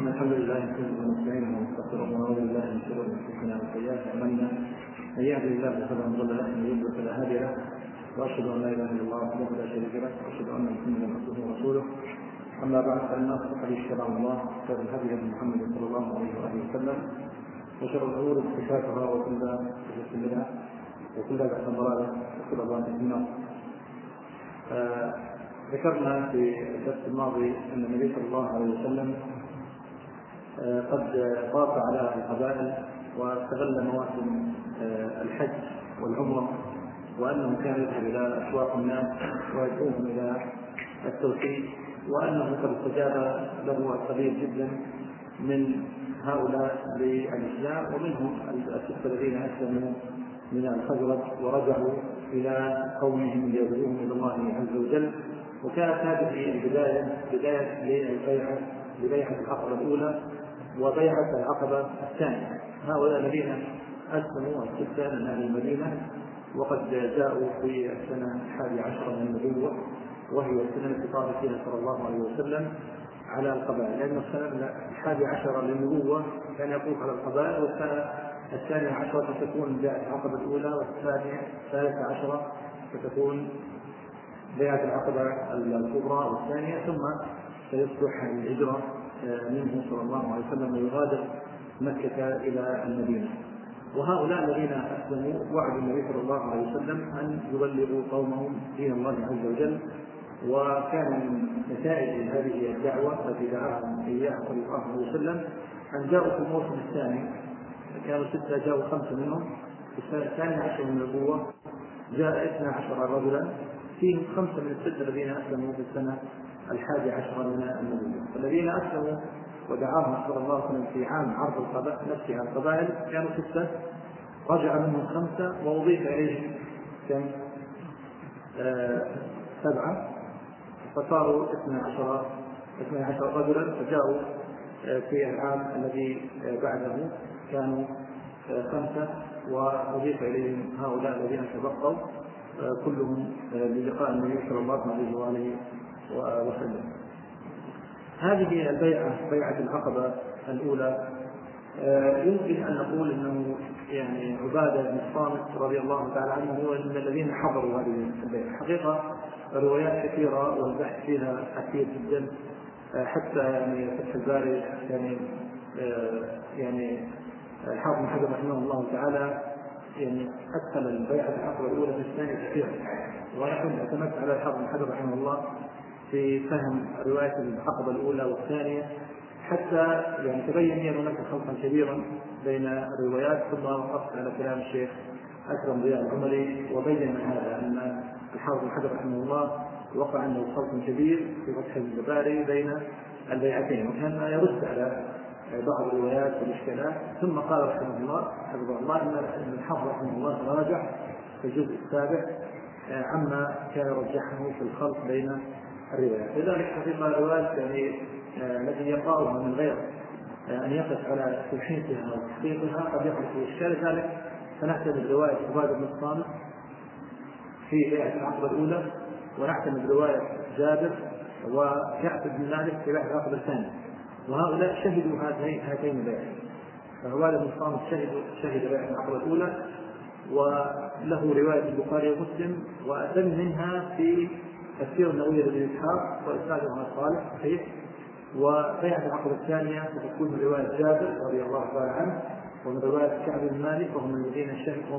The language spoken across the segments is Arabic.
الحمد لله ونستعينه ونستغفره ونعوذ بالله من شرور انفسنا وسيئات اعمالنا. من يهده الله فلا مضل له ومن يضلل فلا هادي له، واشهد ان لا اله الا الله وحده لا شريك له، واشهد ان محمدا عبده ورسوله. اما بعد، فان اصدق الحديث كلام الله، خير الهدي هدي محمد صلى الله عليه واله وسلم، وشر الامور محدثاتها وكل بدعه وكل بدعه ضلاله وكل ضلاله في النار. ذكرنا في الدرس الماضي ان النبي صلى الله عليه وسلم قد طاف على القبائل واستغل مواسم الحج والعمره، وانه كان يذهب الى اسواق الناس ويدعوهم الى التوحيد، وانه قد استجاب له القليل جدا من هؤلاء للاسلام، ومنهم السته الذين اسلموا من الخزرج ورجعوا الى قومهم ليدعوهم الى الله عز وجل. وكانت هذه بدايه لبيعه العقبه الاولى وبيعه العقبه الثانيه. هؤلاء الذين اسلموا السته من اهل المدينه، وقد جاءوا في السنه 11 من النبوه، وهي السنه التي طاف فيها صلى الله عليه وسلم على القبائل، لان السنه 11 للنبوه كان يطوف على القبائل، والسنه 12 ستكون بيعه العقبه الاولى، والثانيه 13 ستكون بيعة العقبة الكبرى والثانية، ثم سيصبح الهجرة منه صلى الله عليه وسلم ويغادر مكة إلى المدينة. وهؤلاء الذين أسلموا وعدوا النبي صلى الله عليه وسلم أن يبلغوا قومهم دين الله عز وجل، وكان من نتائج هذه الدعوة التي دعاهم إياها صلى الله عليه وسلم أن جاءوا في الموسم الثاني، كانوا 6 جاءوا 5 منهم، في السنة 12 من النبوة جاء 12 رجلا، فيهم 5 من ال6 الذين أسلموا في السنة 11 من النبوة. الذين أسلموا ودعاهم صلى الله عليه وسلم في عام عرض نفسها القبائل كانوا 6، رجع منهم 5 وأضيف إليهم كم 7، فصاروا 12 رجلا، فجاءوا في العام الذي بعده كانوا 5، وأضيف إليهم هؤلاء الذين تبقوا كلهم للقاء النبي صلى الله عليه وآله وسلم. هذه البيعة بيعة العقبة الأولى يمكن أن نقول أنه يعني عبادة بن الصامت رضي الله تعالى عنه هو من الذين حضروا هذه البيعة. حقيقة روايات كثيرة والبحث فيها كثير جدا، حتى يعني فتح الباري يعني الحافظ بن حجر رحمه الله تعالى يعني أدخل البيعة العقبة الأولى في الثانية كثيرا، ولكن اعتمدت على الحافظ بن حجر رحمه الله في فهم رواية العقبة الأولى والثانية، حتى يعني تبين لي هناك خلطا كبيرا بين الروايات. ثم وقفت على كلام الشيخ أكرم ضياء العمري وبين هذا أن الحافظ بن حجر رحمه الله وقع عنده خلط كبير في فتح الباري بين البيعتين، وكان يرد على بعض الروايات والإشكالات. ثم قال رحمه الله حفظه الله أن الحافظ رحمه الله تراجع في الجزء السابع عما كان رجحه في الخلط بين الروايات. لذلك حقيقة الروايات يعني التي يقرأها من غير أن يقف على تلحيصها وتحقيقها قد يقع في إشكال، ذلك فنعتمد رواية عبادة بن الصامت في بيعة العقبة الأولى، ونعتمد رواية جابر وكعب بن مالك في بيعة العقبة الثانية، وهؤلاء شهدوا هاتين البيعتين. فعبادة بن الصامت شهد بيعة العقبة الأولى، وله رواية البخاري ومسلم، وأتم منها في السيرة النبوية لابن إسحاق وإسنادها صالح صحيح. وبيعة العقبة الثانية ستكون من رواية جابر رضي الله تعالى عنه، ومن رواية كعب بن مالك، وهم الذين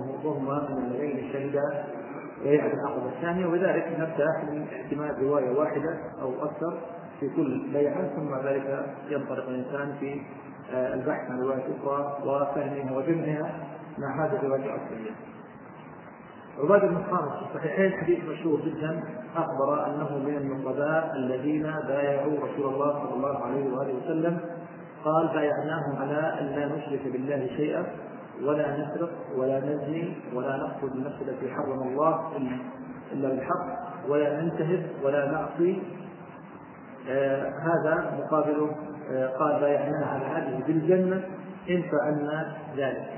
شهدا بيعة العقبة الثانية. وبذلك نبدأ من احتمال رواية واحدة أو أكثر في كل بيعة، ثم ذلك ينطلق الإنسان في البحث عن رواية أخرى وفهمها وجمعها مع هذه الرواية الأصلية. عبادة بن الصامت في الصحيحين حديث مشهور جدا، أخبر أنه من النقباء الذين بايعوا رسول الله صلى الله عليه وآله وسلم. قال: بايعناه على أن لا نشرك بالله شيئا، ولا نسرق ولا نزني ولا نقتل النفس التي حرم الله إلا بالحق، ولا ننتهب ولا نعصي. هذا مقابله قال: بايعناه على هذه بالجنة إن فعلنا ذلك.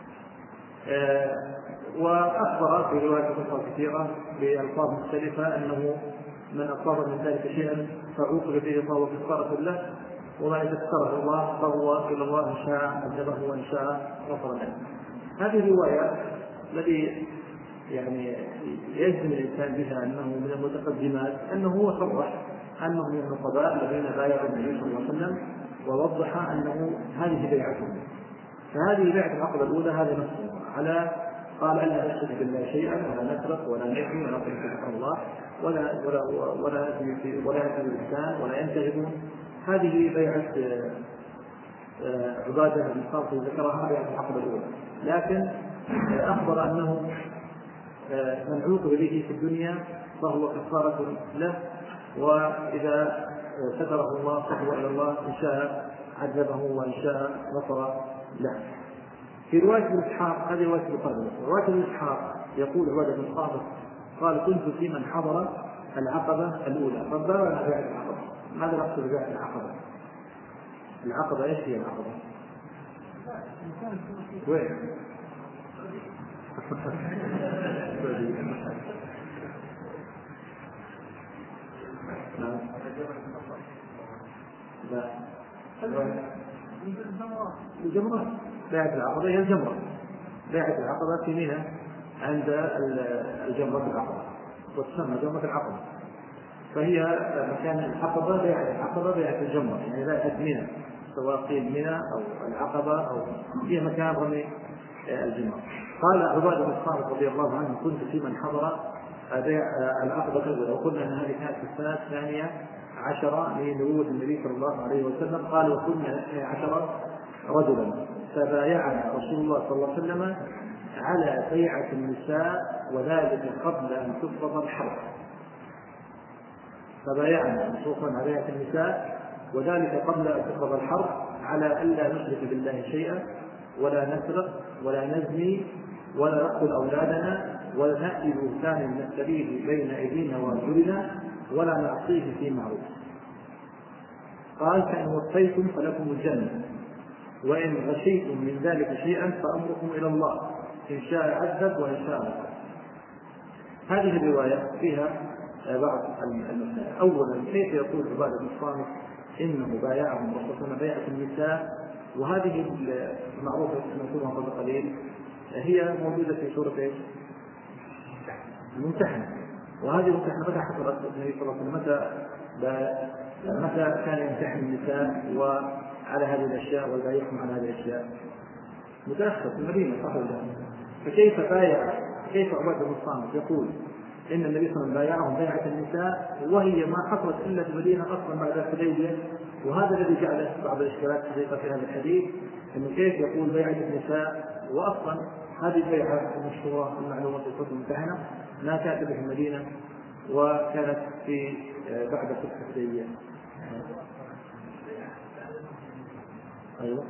وأخبر في رواية أخرى كثيرة بألفاظ مختلفة أنه من أصاب من ذلك شيئا فعوقب به فهو كفارة له، وما إذا اختاره الله فهو إلى الله إن شاء عذبه وإن شاء غفر له. هذه الرواية الذي يعني يجزم الإنسان بها أنه من المتقدمات أنه هو صرح أنه من النقباء الذين بايعوا النبي صلى الله عليه وسلم، ووضح أنه هذه بيعته. فهذه بيعة العقبة الأولى هذا نص على قال ألا نشرك بالله شيئا ولا نسرق ولا نزني ولا نقتل سبحان الله ولا يأتي الإنسان ولا ينتهبون. هذه بيعة عبادة بن الصامت ذكرها بيعة العقبة الأولى، لكن أخبر أنه من عوقب به في الدنيا فهو كفارة له، وإذا ستره الله فهو إلى الله إن شاء عذبه وإن شاء غفر له. في رواية ابن إسحاق هذه رواية البخاري، رواية ابن إسحاق يقول عبادة بن الصامت قال كنت في من حضر العقبة الأولى. فبايع بيعة العقبة. ماذا نقصد ببيعة العقبة؟ العقبة ايش هي العقبة؟ وين؟ لا الجمرة. بيعة العقبة هي الجمرة. بيعة العقبة في منى عند الجمرة العقبة وتسمى جمرة العقبة، فهي مكان العقبة. بيعة العقبة بيعة الجمرة، يعني بيعة منى، سواء قيل منى أو العقبة أو في مكان رمي الجمرة. قال عبادة بن الصامت رضي الله عنه كنت في من حضر العقبة الأولى، وقلنا أن هذه كانت في السنة 12 لنبوة النبي صلى الله عليه وسلم. قال وكنا 12 رجلا فبايعنا رسول الله صلى الله عليه وسلم على بيعة النساء وذلك قبل أن تفرض الحرب. فبايعنا خصوصا على بيعة النساء وذلك قبل أن تفرض الحرب على ألا نشرك بالله شيئا ولا نسرق ولا نزني ولا نقتل أولادنا ولا نأتي بهتان نستبيه بين أيدينا وأرجلنا ولا نعصيه في معروف. قال فإن وفيتم فلكم الجنة وإن غشيتم من ذلك شيئا فأمركم إلى الله إن شاء عذب وإن شاء غفر. هذه الرواية فيها بعض المسائل. أولا كيف يقول عبادة بن الصامت إنه بايعهم وخصوصا بيعة النساء؟ وهذه المعروفة المذكورة قبل قليل هي موجودة في سورة الممتحنة. وهذه الممتحنة متى حصلت النبي صلى الله عليه وسلم؟ متى كان يمتحن النساء وعلى هذه الأشياء ويبايعهم على هذه الأشياء؟ متأخر في المدينة صح ولا لا؟ فكيف بايع؟ كيف عبادة بن الصامت يقول إن النبي صلى الله عليه وسلم بايعهم بيعة النساء وهي ما حصلت إلا في المدينة أصلا بعد الحديبية؟ وهذا الذي جعل بعض الإشكالات حقيقة في هذا الحديث، إنه كيف يقول بيعة النساء وأصلا هذه البيعة المشهورة المعلومة في الكتب الممتحنة ما كانت في المدينة وكانت في بعد فتح الحديبية. أيوة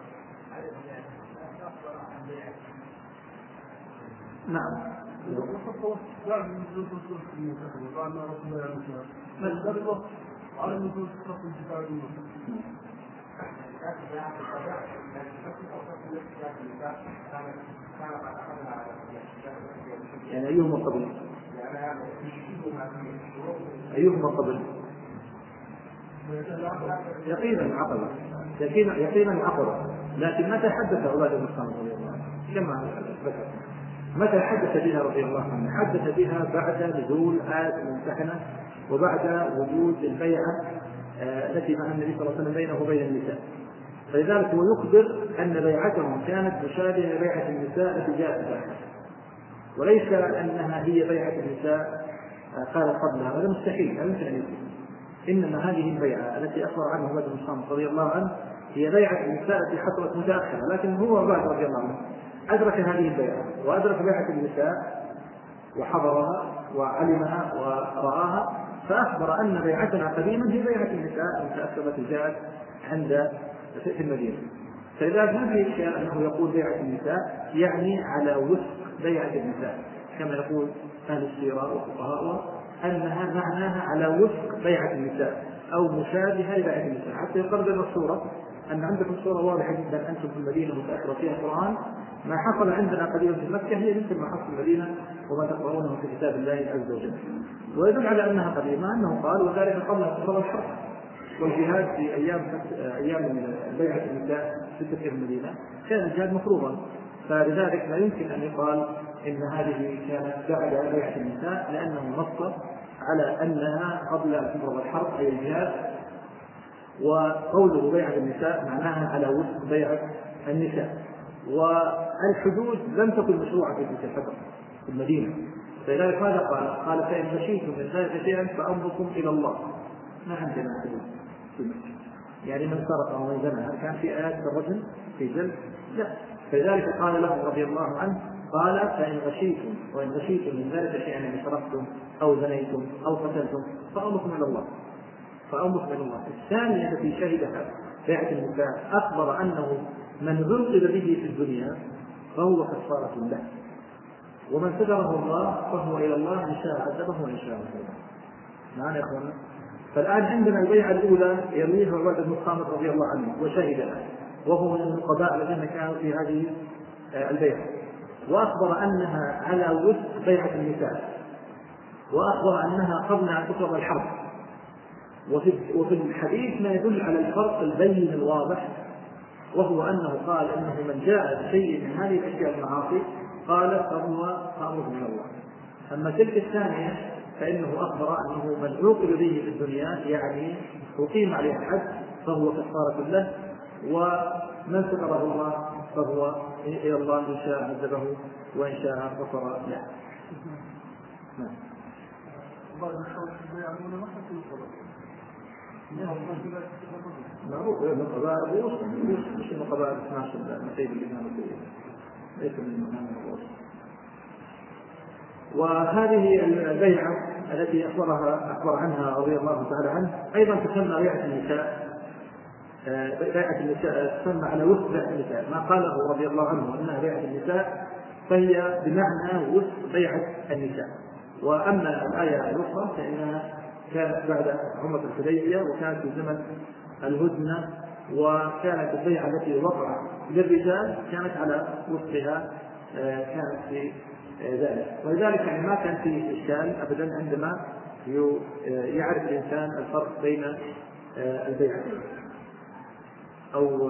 نعم. يعني أيهما قبل؟ أيهما قبل؟ يقينا العقبة، يقينا العقبة. لكن متى حدث عبادة بن الصامت رضي الله عنه كما ذكر؟ متى حدث بها رضي الله عنه؟ حدث بها بعد نزول آية الممتحنة وبعد وجود البيعة التي مع النبي صلى الله عليه وسلم بينه وبين النساء. فلذلك هو يخبر أن بيعتهم كانت مشابهة لبيعة النساء التي جاءت بعدها، وليس أنها هي بيعة النساء قال قبلها. هذا مستحيل، لا يمكن أن يكون. إنما هذه البيعة التي أخبر عنها عبادة بن الصامت رضي الله عنه هي بيعة النساء التي حصلت متأخرة، لكن هو عبادة رضي الله عنه أدرك هذه البيعة وأدرك بيعة النساء وحضرها وعلمها ورآها، فأخبر أن بيعتنا قديما هي بيعة النساء المتأخرة التي جاءت عند في المدينة. فإذا ما في إشكال أنه يقول بيعة النساء يعني على وفق بيعة النساء، كما يقول أهل السيرة وفقهاء أنها معناها على وفق بيعة النساء أو مشابهة لبيعة النساء، حتى يقرب الصورة أن عندكم صورة واضحة جدا. أنتم في المدينة متأخرة فيها القرآن، ما حصل عندنا قديما في مكة هي مثل ما حصل في المدينة وما تقرؤونه في كتاب الله عز وجل. ويدل على أنها قديمة أنه قال وذلك قبل أن تفرض الحرب. والجهاد في أيام بيعة النساء في تلك المدينة كان الجهاد مفروضا، فلذلك لا يمكن أن يقال إن هذه كانت بعد بيعة النساء، لأنه نص على أنها قبل أن تفرض الحرب أي الجهاد. وقوله بيعة النساء معناها على وفق بيعة النساء. والحدود لم تكن مشروعة في تلك الفترة في المدينة، فلذلك ماذا قال فإن خشيتم من ذلك شيئا فأمركم إلى الله. ما عندنا حدود في مكة، يعني من سرق أو من زنى هل كان في آيات الرجل في جلد؟ لا. فلذلك قال له رضي الله عنه قال فإن غشيتم من ذلك شيئا يعني سرقتم أو زنيتم أو قتلتم فأمركم إلى الله. الثانية التي شهدها بيعة النساء أخبر أنه من عوقب به في الدنيا فهو كفارة له، ومن ستره الله فهو إلى الله إن شاء عذبه وإن شاء غفر. معنا يا أخوانا؟ فالآن عندنا البيعة الأولى يرويها عبادة بن الصامت رضي الله عنه وشهدها، وهو من النقباء الذين كانوا في هذه البيعة، وأخبر أنها على وفق بيعة النساء، وأخبر أنها قبل أن تفرض الحرب. وفي الحديث ما يدل على الفرق البين الواضح، وهو أنه قال إنه من جاء بشيء من هذه الأشياء المعاصي قال فهو أمره من الله. أما تلك الثانية فإنه أخبر أنه من عوقب به في الدنيا يعني أقيم عليه الحد فهو كفارة له، ومن ستره الله فهو إلى الله إن شاء عذبه وإن شاء غفر له. معروف النقباء مش النقباء 12 نقيب اللي كانوا ليس من الرؤوس. وهذه البيعة التي أخبر عنها رضي الله تعالى عنه أيضا تسمى بيعة النساء. بيعة النساء تسمى على وفق بيعة النساء، ما قاله رضي الله عنه أنها بيعة النساء فهي بمعنى وفق بيعة النساء. وأما الآية الأخرى فإنها كانت بعد عمرة الحديبية وكانت في زمن الهدنة، وكانت البيعة التي وقعت للرجال كانت على وفقها كانت في ذلك. ولذلك يعني ما كان فيه إشكال أبدا عندما يعرف الإنسان الفرق بين البيعتين. أو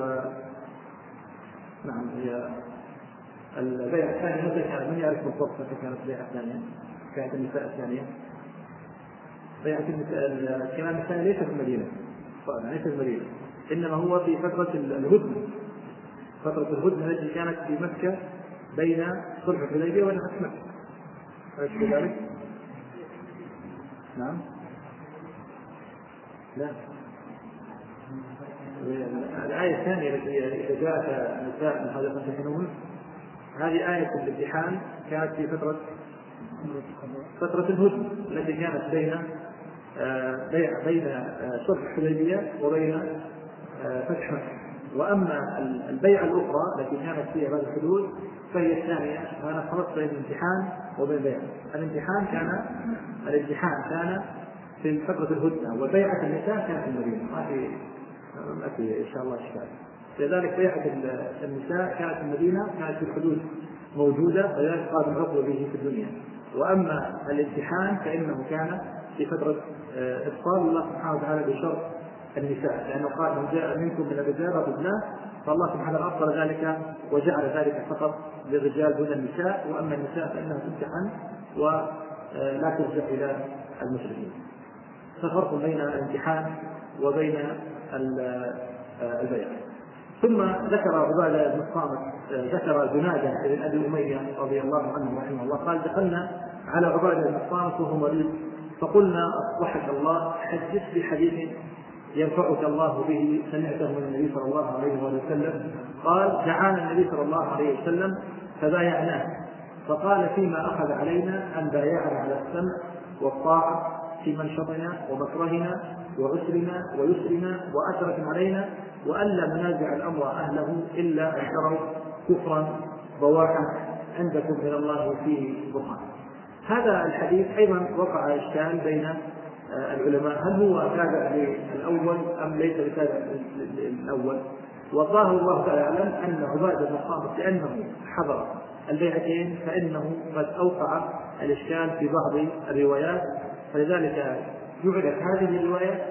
نعم هي البيعة الثانية متى كانت؟ من يعرف بالضبط متى كانت البيعة الثانية؟ كانت النساء الثانية بيعة الكلام الثاني ليس في المدينة، ليس في المدينة، إنما هو في فترة الهدنة، فترة الهدنة التي كانت في مكة بين صلح الحديبية وفتح مكة. أليس كذلك؟ نعم. لا. الآية الثانية التي إذا جاءت نساء من هذا فامتحنوهن، هذه آية الامتحان كانت في فترة الهدنة التي كانت بين صلح الحديبية وبين فتح مكة. وأما البيعة الأخرى التي كانت فيها بعد الحدود فهي الثانية. أنا فرقت بين الامتحان وبين البيعة. الامتحان كان في فترة الهدنة، وبيعة النساء كانت في المدينة. ما في إن شاء الله إشكال. لذلك بيعة النساء كانت في المدينة، كانت في الحدود موجودة، ولذلك قال العقل به في الدنيا. وأما الامتحان فإنه كان في فترة إبطال الله سبحانه وتعالى بشرط النساء، لأنه قال من جاء منكم من الرجال رجلان، فالله سبحانه وتعالى أبطل ذلك وجعل ذلك فقط للرجال دون النساء، وأما النساء فإنها تمتحن ولا ترجع إلى المشركين. ففرق بين الامتحان وبين البيع. ثم ذكر عبادة بن الصامت ذكر جنادة بن أبي أمية رضي الله عنه رحمه الله قال دخلنا على عبادة بن الصامت وهو مريض فقلنا أصلحك الله حدث بحديث ينفعك الله به سمعته من النبي صلى الله عليه وسلم. قال دعانا النبي صلى الله عليه وسلم فبايعناه، فقال فيما أخذ علينا أن بايعنا على السمع والطاعة في منشطنا ومكرهنا وعسرنا ويسرنا وأشرك علينا، وألا ننازع الأمر أهله إلا أن تروا كفرا بواحا عندكم من الله فيه برهان. هذا الحديث أيضا وقع إشكال بين العلماء، هل هو تابع للأول أم ليس تابع للأول؟ وظاهر الله تعالى يعلم أن عبادة بن الصامت لأنه حضر البيعتين فإنه قد أوقع الإشكال في بعض الروايات، فلذلك جعلت هذه الرواية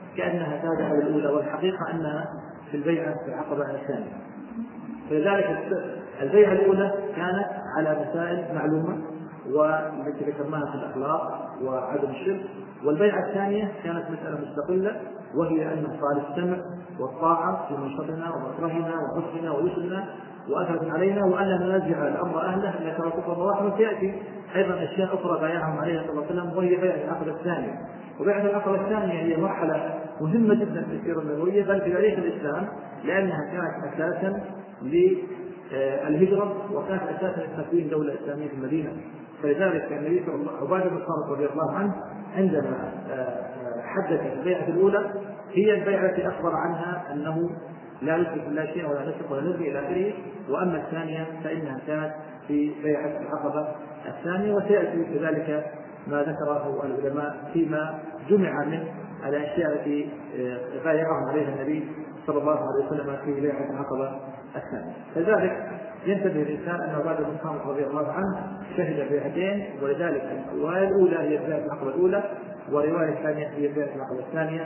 كأنها تابعة على الأولى، والحقيقة أنها في البيعة في العقبة الثانية. فلذلك البيعة الأولى كانت على مسائل معلومة والتي ذكرناها في الأخلاق وعدم الشرك، والبيعة الثانية كانت مسألة مستقلة، وهي أن نفعل السمع والطاعة في منشطنا ومكرهنا وحسننا ويسرنا وأثرت علينا، وأن لا ننازع الأمر أهله إلا كما كفر الله. وسيأتي أيضا أشياء أخرى بايعهم عليها صلى الله عليه وسلم، وهي بيعة العقبة الثانية. وبيعة العقبة الثانية هي مرحلة مهمة جدا في السيرة النبوية بل في تاريخ الإسلام، لأنها كانت أساسا للهجرة وكانت أساسا لتكوين دولة إسلامية في المدينة. فلذلك النبي صلى الله عليه وسلم عبادة بن الصامت رضي الله عنه عندما حدث البيعة الأولى هي البيعة التي أخبر عنها أنه لا يشرك بالله شيئا ولا نسرق ولا نزني إلى آخره. وأما الثانية فإنها كانت في بيعة العقبة الثانية، وسيأتي كذلك ما ذكره العلماء فيما جمع من الأشياء التي بايعهم عليها النبي صلى الله عليه وسلم في بيعة العقبة الثانية. فذلك ينتبه الإنسان أن عبادة بن الصامت رضي الله عنه شهد بيعتين، ولذلك الرواية الأولى هي بيعة العقبة الأولى، والرواية الثانية هي بيعة العقبة الثانية.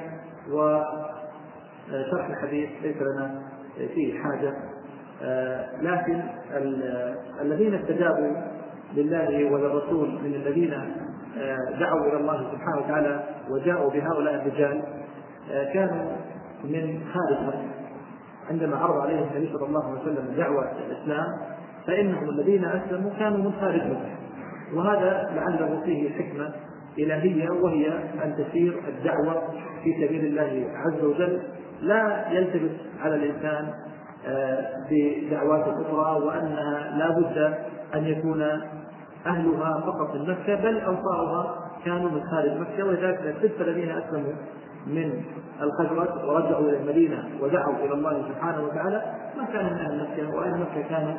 وشرح الحديث ليس لنا فيه حاجة، لكن الذين استجابوا لله وللرسول من الذين دعوا إلى الله سبحانه وتعالى وجاءوا بهؤلاء الرجال كانوا من خارج مكة. عندما عرض عليهم النبي صلى الله عليه وسلم دعوة الإسلام فإنهم الذين أسلموا كانوا من خارج مكة، وهذا لعله فيه حكمة إلهية، وهي أن تسير الدعوة في سبيل الله عز وجل، لا يلتبس على الإنسان بدعوات أخرى، وأنها لا بد أن يكون أهلها فقط من مكة، بل أنصارها كانوا من خارج مكة. ولذلك الستة الذين أسلموا من الخزرج ورجعوا إلى المدينة ودعوا إلى الله سبحانه وتعالى ما كانوا من أهل مكة، وأهل مكة كانوا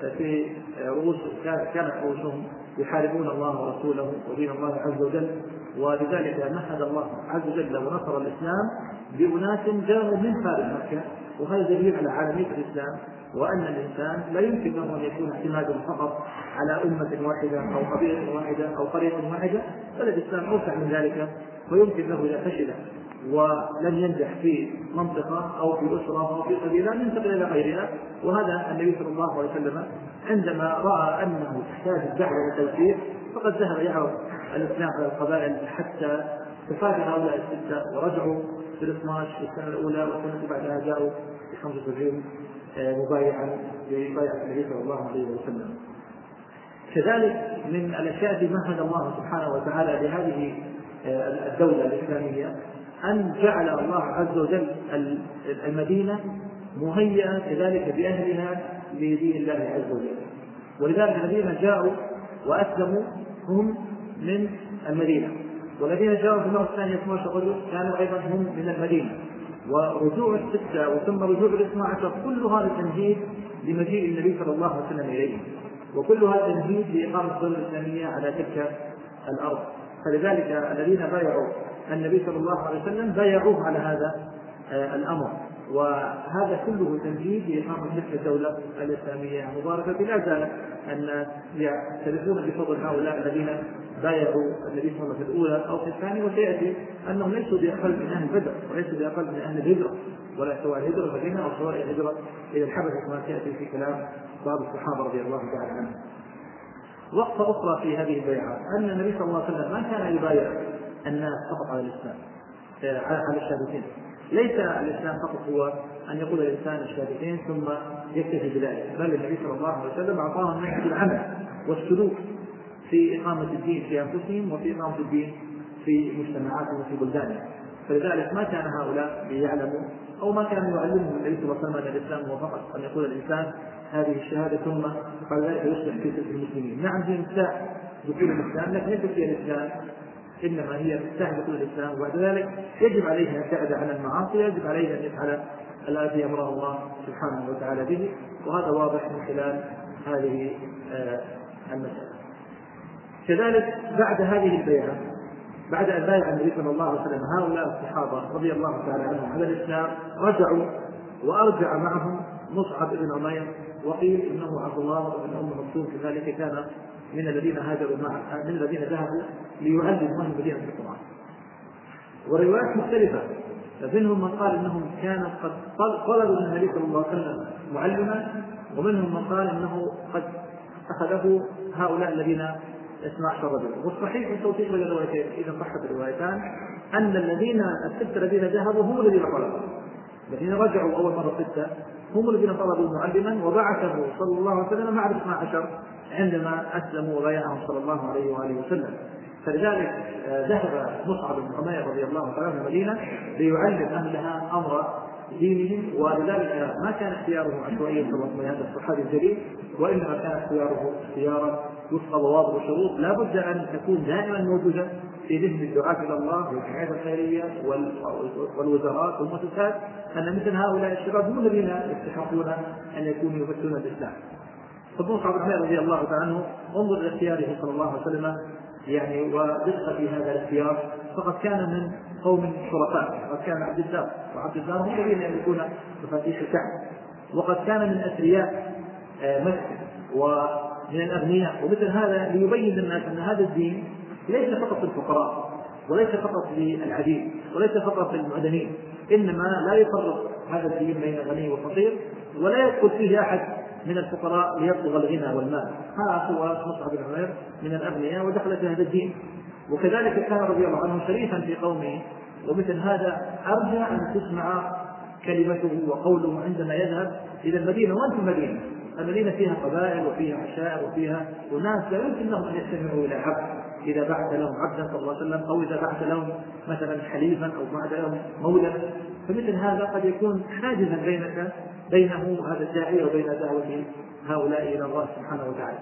كانت رؤوسهم يحاربون الله ورسوله ودين الله عز وجل. ولذلك مهد الله عز وجل ونصر الإسلام بأناس جاءوا من خارج مكة، وهذا دليل على عالمية الإسلام، وأن الإنسان لا يمكن له أن يكون اعتمادا فقط على أمة واحدة أو قبيلة واحدة أو قرية واحدة، بل الإسلام أوسع من ذلك، ويمكن له إذا فشل ولم ينجح في منطقة أو في أسرة أو في قبيلة ينتقل إلى غيرها. وهذا النبي صلى الله عليه وسلم عندما رأى أنه تحتاج الدعوة والتوفيق فقد ذهب يعرض الإسلام على القبائل حتى تفادى هؤلاء الستة، ورجعوا في 12 في السنة الأولى، والسنة بعدها جاءوا في 75 مبايعا ببيعة النبي صلى الله عليه وسلم. كذلك من الأشياء التي مهد الله سبحانه وتعالى لهذه الدولة الإسلامية أن جعل الله عز وجل المدينة مهيئة كذلك بأهلها لدين الله عز وجل. ولذلك الذين جاءوا وأسلموا هم من المدينة، والذين جاءوا في المرة الثانية 12 رجل كانوا أيضا هم من المدينة، ورجوع الستة وثم رجوع الاثنى عشر كل هذا تمهيد لمجيء النبي صلى الله عليه وسلم إليه، وكل هذا تمهيد لإقامة الدولة الإسلامية على تلك الأرض. فلذلك الذين بايعوا النبي صلى الله عليه وسلم بايعوه على هذا الأمر، وهذا كله تمهيد لإقامة تلك الدولة الإسلامية المباركة. لا زال الناس يعترفون بفضل هؤلاء الذين بايعوا النبي صلى الله عليه وسلم في الأولى أو في الثانية، وسيأتي أنهم ليسوا بأقل من أهل بدر وليسوا بأقل من أهل الهجرة، ولا سواء الهجرة المدينة أو سواء الهجرة إلى الحبشة كما سيأتي في كلام بعض الصحابة رضي الله تعالى عنهم. وقفة أخرى في هذه البيعة أن النبي صلى الله عليه وسلم ما كان يبايع الناس فقط على الإسلام على الشهادتين. ليس الإسلام فقط هو أن يقول الإنسان الشهادتين ثم يكتفي بذلك، بل النبي صلى الله عليه وسلم أعطاهم منهج العمل والسلوك في إقامة الدين في أنفسهم وفي إقامة الدين في مجتمعاتهم وفي بلدانهم. فلذلك ما كان هؤلاء يعلموا أو ما كان يعلمهم النبي صلى الله عليه وسلم أن الإسلام هو فقط أن يقول الإنسان هذه الشهادة ثم بعد ذلك يصبح في سلك المسلمين. نعم في مفتاح دخول الإسلام، لكن ليس فيها الإسلام، إنما هي مفتاح دخول الإسلام، وبعد ذلك يجب عليه أن يبتعد عن المعاصي، يجب عليه أن يفعل الذي أمره الله سبحانه وتعالى به، وهذا واضح من خلال هذه المسألة. كذلك بعد هذه البيعة، بعد أن بايع النبي صلى الله عليه وسلم هؤلاء الصحابة رضي الله تعالى عنهم على الإسلام رجعوا، وأرجع معهم مصعب بن عمير، وقيل إنه عبد الله بن أم مكتوم كذلك كان من الذين هاجروا معه، من الذين ذهبوا ليعلموا أهل المدينة القرآن. والروايات مختلفة فمنهم من قال انهم كانوا قد طلبوا من النبي صلى الله عليه وسلم معلما، ومنهم من قال انه قد اخذه هؤلاء الذين 12 رجلا. والصحيح في توثيق بين الروايتين اذا صحت الروايتان ان الستة الذين ذهبوا هم الذين طلبوا، الذين رجعوا اول مره 6 هم الذين طلبوا معلما، وبعثه صلى الله عليه وسلم مع 12 عندما اسلموا وبايعهم صلى الله عليه واله وسلم. فلذلك ذهب مصعب بن عمير رضي الله تعالى عنه المدينه ليعلم اهلها امر دينهم، ولذلك ما كان اختياره عشوائيا من هذا الصحابي الجليل، وانما كان اختياره اختيارا وفق ضوابط وشروط لا بد ان تكون دائما موجوده في ذهن الدعاة الى الله والجمعيات الخيريه والوزارات والمؤسسات، ان مثل هؤلاء الشباب هم الذين يستحقون ان يكونوا يمثلون الاسلام. فمصعب بن عمير رضي الله تعالى عنه انظر الى اختياره صلى الله عليه وسلم يعني ودقة في هذا الاختيار، فقد كان من قوم شرفاء، وقد كان عبد الدار، وعبد الدار هم الذين يملكون مفاتيح الكعبة، وقد كان من اثرياء مكة ومن الاغنياء، ومثل هذا ليبين للناس ان هذا الدين ليس فقط للفقراء، وليس فقط للعبيد، وليس فقط للمعدمين، انما لا يفرق هذا الدين بين غني وفقير، ولا يدخل فيه احد من الفقراء ليطلب الغنى والمال. هذا هو مصعب بن عمير من الاغنياء ودخل في هذا الدين. وكذلك كان رضي الله عنه شريفا في قومه، ومثل هذا ارجى ان تسمع كلمته وقوله عندما يذهب الى المدينه. وانت المدينه فيها قبائل وفيها عشائر وفيها اناس لا يمكن لهم ان يستمعوا الى عبد اذا بعث لهم عبدا صلى الله عليه وسلم، او اذا بعث لهم مثلا حليفا او بعث لهم مولى، فمثل هذا قد يكون حاجزا بينه هذا الداعية وبين دعوة هؤلاء إلى الله سبحانه وتعالى.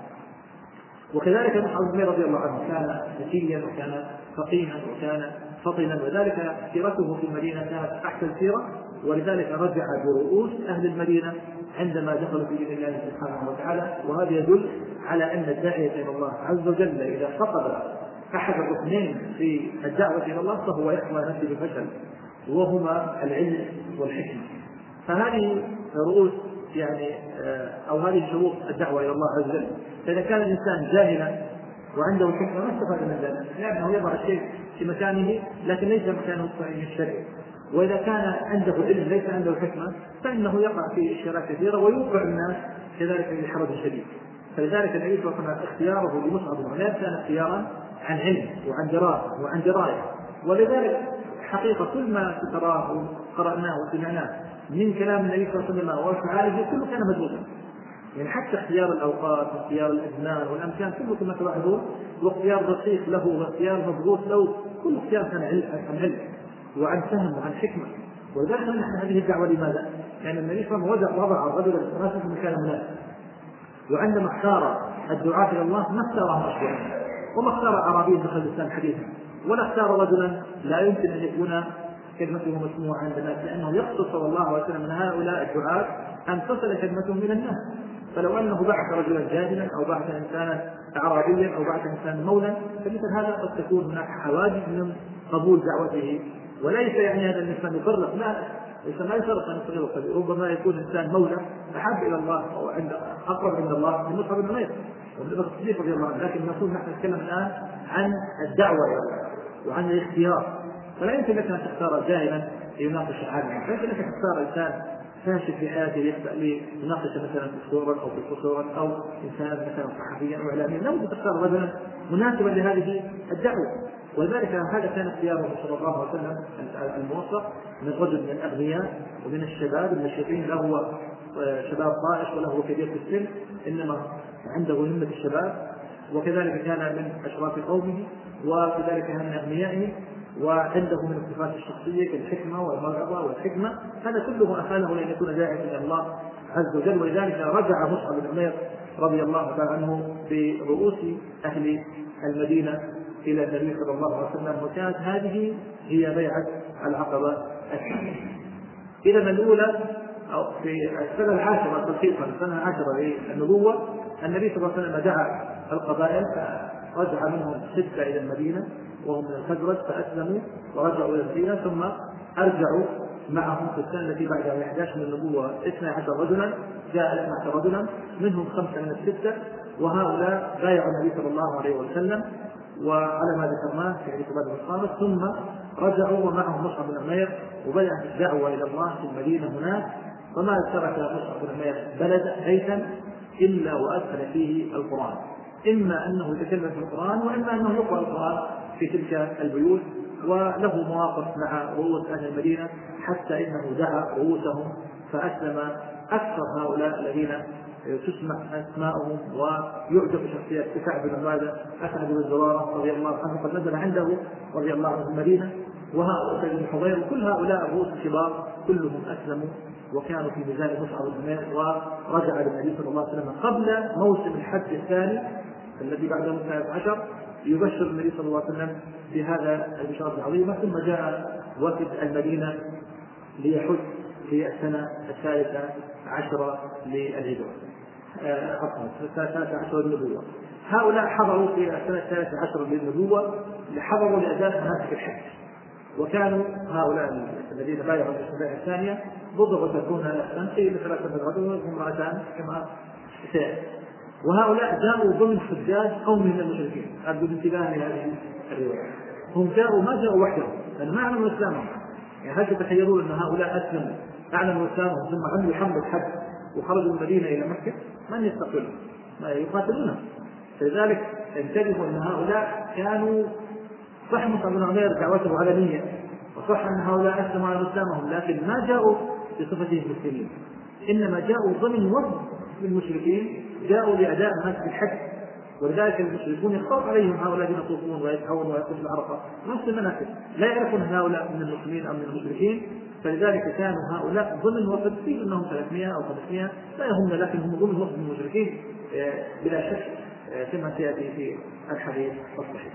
وكذلك مصعب بن عمير رضي الله عنه كان ذكيا وكان فقيها وكان فطنا، وذلك سيرته في المدينة كانت أحسن سيرة، ولذلك رجع برؤوس أهل المدينة عندما دخلوا في دين الله سبحانه وتعالى. وهذا يدل على أن الداعية إلى الله عز وجل إذا فقد أحد الركنين في الدعوة إلى الله فهو يحمى نفسه بالفشل، وهما العلم والحكمة. فهذه رؤوس يعني أو هذه شروط الدعوة إلى الله عز وجل. فإذا كان الإنسان جاهلا وعنده الحكمة ما استفاد من ذلك، لأنه يضع الشيء في مكانه لكن ليس مكانه الصحيح الشرعي. وإذا كان عنده علم ليس عنده الحكمة فإنه يقع في اشتراك كثيرة ويوقع الناس كذلك في حرج شديد. فلذلك النبي صلى الله عليه وسلم اختياره لمصعب بن عمير كان اختيارا عن علم وعن دراسة وعن دراية. ولذلك حقيقة كل ما تراه قرأناه وسمعناه من كلام النبي صلى الله عليه وسلم وافعاله كله كان مضبوطا، يعني حتى اختيار الاوقات واختيار الازمان والامكان كله كما تلاحظون، واختيار رقيق له واختيار مضبوط له، كل اختيار كان عن علم وعن فهم وعن حكمه. ولذلك نحن هذه الدعوه لماذا؟ لان النبي صلى الله عليه وسلم وضع الرجل الراسخ في مكان مناسب، وعندما اختار الدعاة الى الله ما اختارهم اشياء، وما اختار اعرابيا دخل الاسلام حديثا، ولا اختار رجلا لا يمكن ان يكون كلمته مسموعة عند الناس، لأنه يقصد صلى الله عليه وسلم من هؤلاء الدعاة أن تصل كلمتهم إلى الناس. فلو أنه بعث رجلا جاهلا أو بعث إنسانا أعرابيا أو بعث إنسانا مولا فمثل هذا قد تكون هناك حواجز من قبول دعوته. وليس يعني هذا الإنسان يفرق، لا، ليس ما يفرق أن يصير، ربما يكون إنسان مولى أحب إلى الله أو أقرب عند الله من مصعب بن عمير وابن بكر الصديق رضي الله عنه. لكن نقول نحن نتكلم الآن عن الدعوة إلى الله وعن الاختيار. فلا يمكن لك أن تختار جاهلا ليناقش عالما، لا يمكن لك أن تختار إنسان فاشل في حياته ليناقش مثلا دكتورا أو بروفيسورا أو إنسان مثلا صحفيا أو إعلاميا، لا بد تختار رجلا مناسبا لهذه الدعوة. ولذلك هذا كان اختياره صلى الله عليه وسلم الموفق من رجل من الأغنياء ومن الشباب النشيطين، لا هو شباب طائش ولا هو كبير في السن، إنما عنده همة الشباب، وكذلك كان من أشراف قومه، وكذلك كان من أغنيائه، وعنده من الصفات الشخصية كالحكمة والموعظة والحكمة. هذا كله أفعله لأن يكون داعيا إلى الله عز وجل. ولذلك رجع مصعب بن عمير رضي الله تعالى عنه برؤوس أهل المدينة إلى النبي صلى الله عليه وسلم، وكانت هذه هي بيعة العقبة الثانية. إذا الأولى أو في السنة العاشرة تلخيصا السنة العاشرة للنبوة النبي صلى الله عليه وسلم دعا القبائل فرجع منهم 6 إلى المدينة وهم من الخزرج فأسلموا ورجعوا إلى المدينة، ثم أرجعوا معهم في السنة التي بعدها 11 من النبوة 12 رجلا، جاء 12 رجلا منهم 5 من ال6، وهؤلاء بايعوا النبي صلى الله عليه وسلم وعلى ما ذكرناه في حديث عبادة بن الصامت، ثم رجعوا ومعهم مصعب بن عمير وبدأت الدعوة إلى الله في المدينة هناك. فما ترك مصعب بن عمير بيتا إلا وأدخل فيه القرآن، إما أنه يتكلم في القرآن وإما أنه يقرأ القرآن في تلك البيوت، وله مواقف مع رؤوس أهل المدينة حتى إنه دعا رؤوسهم فأسلم أكثر هؤلاء الذين تسمع أسماءهم ويعجب شخصيات كعب بن عبادة، أسعد بن زرارة رضي الله عنه قد نزل عنده رضي الله عنه في المدينة، وهؤلاء بن حضير، وكل هؤلاء الرؤوس الكبار كلهم أسلموا وكانوا في ميزان مصعب بن عمير. ورجع للنبي صلى الله عليه وسلم قبل موسم الحج الثاني الذي بعد موسم 13 يبشر النبي صلى الله عليه وسلم بهذا البشارة العظيمة. ثم جاء وفد المدينة ليحج في السنة 13 للهجرة، السنة 13 للنبوة. هؤلاء حضروا في السنة 13 للنبوة، حضروا لأداء مناسك الحج، وكانوا هؤلاء الذين بايعوا السنة الثانية بضع تكون سنتين ل3 غدوة وامرأتان كما سيأتي. وهؤلاء جاءوا ضمن حجاج قوم من المشركين. أرجو الانتباه لهذه الرواية، هم جاءوا ما جاءوا وحدهم لأن ما أعلموا إسلامهم. يعني هل تتخيلون أن هؤلاء أسلموا أعلموا إسلامهم ثم عملوا حملة الحج وخرجوا من المدينة إلى مكة؟ من يستقبلهم؟ ما يقاتلونهم. فلذلك انتبهوا أن هؤلاء كانوا صح مصعب بن عمير دعوته علنية، وصح أن هؤلاء أسلموا على إسلامهم، لكن ما جاءوا بصفتهم مسلمين، إنما جاءوا ضمن وفد المشركين، جاءوا لأداء مناسك الحج. ولذلك المشركون يخاف عليهم هؤلاء الذين يطوفون ويسعون ويقفون العرفة نفس المناسك، لا يعرفون هؤلاء من المسلمين أو من المشركين. فلذلك كانوا هؤلاء ضمن وفد فيه أنهم 300 أو 500 لا يهمنا، لكن هم ضمن وفد المشركين بلا شك كما سيأتي في الحديث الصحيح.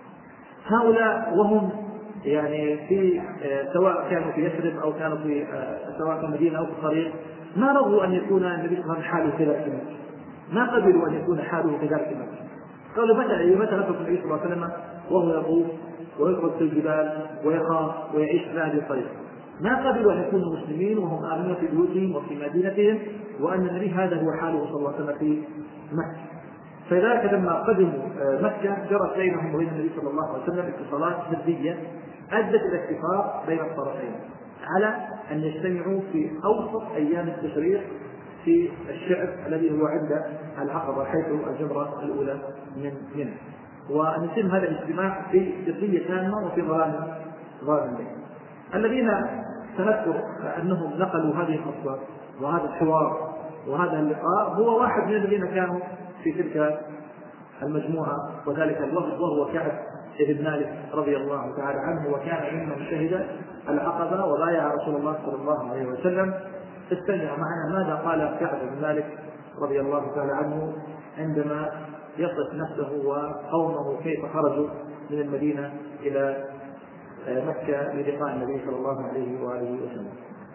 هؤلاء وهم يعني في سواء كانوا في يثرب أو كانوا في سواء في المدينة أو في الطريق، ما رضوا أن يكون النبي صلى الله عليه وسلم حاله كذلك، ما قبلوا أن يكون حاله كذلك. قالوا متى نترك النبي صلى الله عليه وسلم وهو يطوف ويطرد في الجبال ويخاف ويعيش في هذه الطريقة؟ ما قبلوا أن يكونوا مسلمين وهم آمنون في بيوتهم وفي مدينتهم، وأن النبي هذا هو حاله صلى الله عليه وسلم في مكة. فذلك لما قدموا مكة جرت بينهم وبين النبي صلى الله عليه وسلم اتصالات سرية أدت إلى اتفاق بين الطرفين على أن يجتمعوا في أوسط أيام التشريق في الشعب الذي هو عند العقبة حيث الجمرة الأولى منه، وأن يتم هذا الاجتماع في سرية تامة وفي ظلام الليل. الذين سنذكر أنهم نقلوا هذه القصة وهذا الحوار وهذا اللقاء هو واحد من الذين كانوا في تلك المجموعة، وذلك الوفد وهو كعب بن مالك رضي الله تعالى عنه، وكان ممن شهد العقبة وبايع رسول الله صلى الله عليه وسلم. استمع معنا ماذا قال كعب بن مالك رضي الله تعالى عنه عندما يصف نفسه وقومه كيف خرجوا من المدينة إلى مكة للقاء النبي صلى الله عليه وآله وسلم.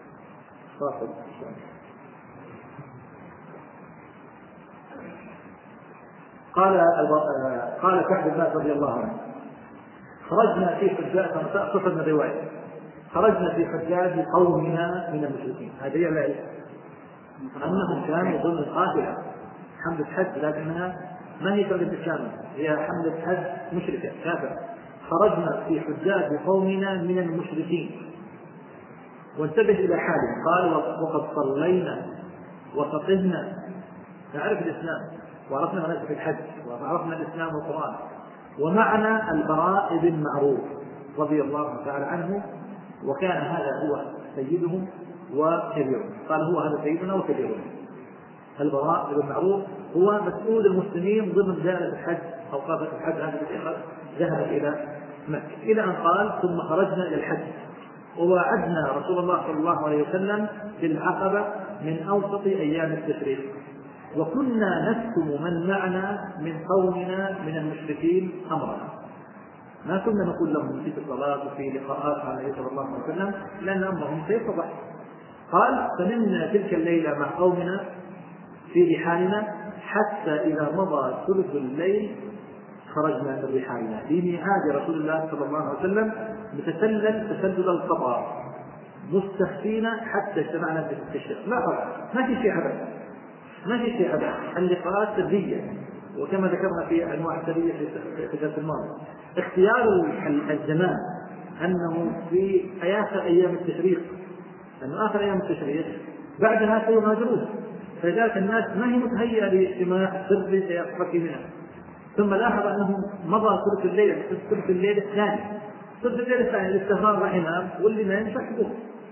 قال كعب بن مالك رضي الله عنه: خرجنا في حجاج، صفة من الرواية، خرجنا في حجاج قومنا من المشركين. هذا يعني أنهم كانوا ضمن القافلة حملة حج، لكنها ما هي حملة الشام، هي حملة حج مشركة كافرة. خرجنا في حجاج قومنا من المشركين. وانتبه إلى حاله، قال: وقد صلينا وفقهنا، نعرف الإسلام وعرفنا مناسك الحج وعرفنا الإسلام والقرآن. ومعنا البراء بن معروف رضي الله تعالى عنه، وكان هذا هو سيدهم وكبيرهم. قال: هو هذا سيدنا وكبيرهم. البراء بن معروف هو مسؤول المسلمين ضمن دائرة الحج أو قافلة الحج التي ذهبت إلى مكة، إلى أن قال: ثم خرجنا إلى الحج ووعدنا رسول الله صلى الله عليه وسلم بالعقبة من أوسط أيام التشريق، وكنا نكتم من معنا من قومنا من المشركين أمرنا. ما كنا نقول لهم في الصلاة وفي لقاءات مع النبي صلى الله عليه وسلم لأن أمرهم سيتضح. قال: فنمنا تلك الليلة مع قومنا في رحالنا حتى إذا مضى ثلث الليل خرجنا من رحالنا بميعاد رسول الله صلى الله عليه وسلم نتسلل تسلل القطار مستخفين حتى اجتمعنا في الشيخ. لا فرق، ما في شيء أبدا، ما في شيء أبدا. اللقاءات سرية وكما ذكرنا في أنواع السرية في الدرس الماضي، اختيار الزمان أنه في آخر أيام التشريق، أنه آخر أيام التشريق بعدها سيهاجرون، فلذلك الناس ما هي متهيئة لاجتماع سري سيحصل منها. ثم لاحظ أنه مضى ثلث الليل الثاني الاستهرار رحمه، واللي ما ينفع حدوث.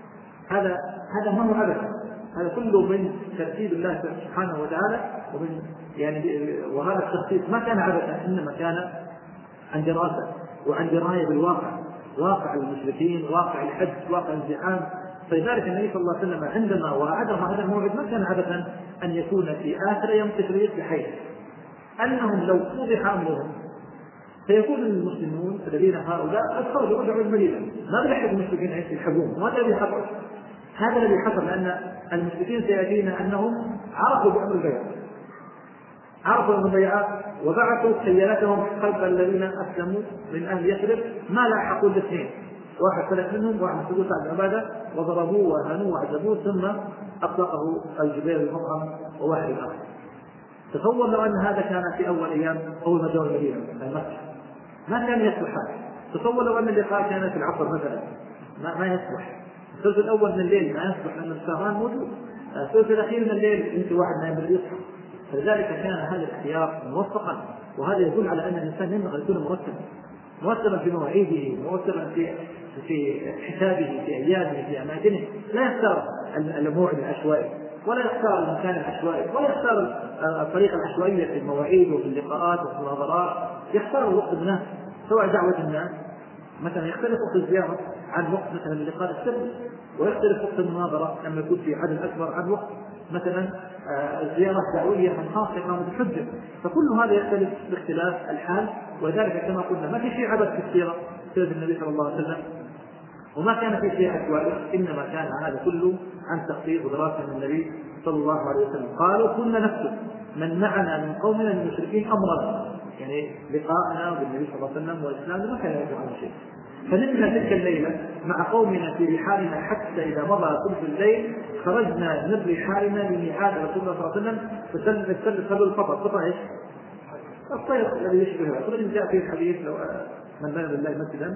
هذا ما هو عبث، هذا كله من ترتيب الله سبحانه وتعالى، ومن وهذا التخطيط ما كان عبثا، إنما كان عن دراسة وعن دراية بالواقع، واقع المشركين، واقع الحج، واقع الزحام. فلذلك النبي صلى الله عليه وسلم عندما وعدهم هذا الموعد ما كان عبثا أن يكون في آخر يوم التشريق، بحيث أنهم لو وضح أمرهم سيكون المسلمون الذين هؤلاء قد خرجوا ورجعوا المدينة، ما بلحق المشركين يحبون. وهذا الذي حصل، هذا الذي حصل، لأن المشركين سيأتينا أنهم عرفوا بأمر البيعة، عرفوا أمر البيعة وبعثوا سيارتهم خلف الذين أسلموا من أهل يثرب، ما لاحقوا الاثنين، واحد ثلاث منهم، واحد سدوس عن عبادة، وضربوه وهنوه وعذبوه، ثم أطلقه الجبير المطعم وواحد الآخر. تصور لو أن هذا كان في أول أيام أول ما جاءوا المدينة المكة، ما كان يصلح هذا. تصور لو أن اللقاء كان في العصر مثلا، ما يصلح. الثلث الأول من الليل ما يصلح، لأن السهران موجود. الثلث الأخير من الليل يمكن واحد نايم باليسر. فلذلك كان هذا الاختيار موفقا، وهذا يدل على أن الإنسان ينبغي أن يكون مرتبا في مواعيده، مرتبا في حسابه، في أيامه، في أماكنه. لا يختار الموعد العشوائي، ولا يختار المكان العشوائي، ولا يختار الطريقة العشوائية في المواعيد وفي اللقاءات وفي المناظرات. يختار الوقت المناسب، سواء دعوة الناس مثلا يختلف وقت الزيارة عن وقت مثلا اللقاء السري، ويختلف وقت المناظرة لما يكون في عدد أكبر عن وقت مثلا الزيارة الدعوية خاصة إقامة الحجة. فكل هذا يختلف باختلاف الحال. وذلك كما قلنا ما في شيء عبث في سيرة النبي صلى الله عليه وسلم، وما كان في شيء عشوائي، إنما كان هذا كله عن تخطيط ودراسة من النبي صلى الله عليه وسلم. قالوا كنا نكتب من معنا من قومنا المشركين أمرنا، يعني لقاءنا بالنبي صلى الله عليه وسلم والإسلام ما كان يجب عنه شيء. فنمنا تلك الليلة مع قومنا في رحالنا، حتى إذا مضى ثلث الليل خرجنا من رحالنا لميعاد رسول الله صلى الله عليه وسلم فسلوا الفطر إيش؟ الطير الذي يشبه الرجل. جاء في الحديث لو من بنى بالله مسجدا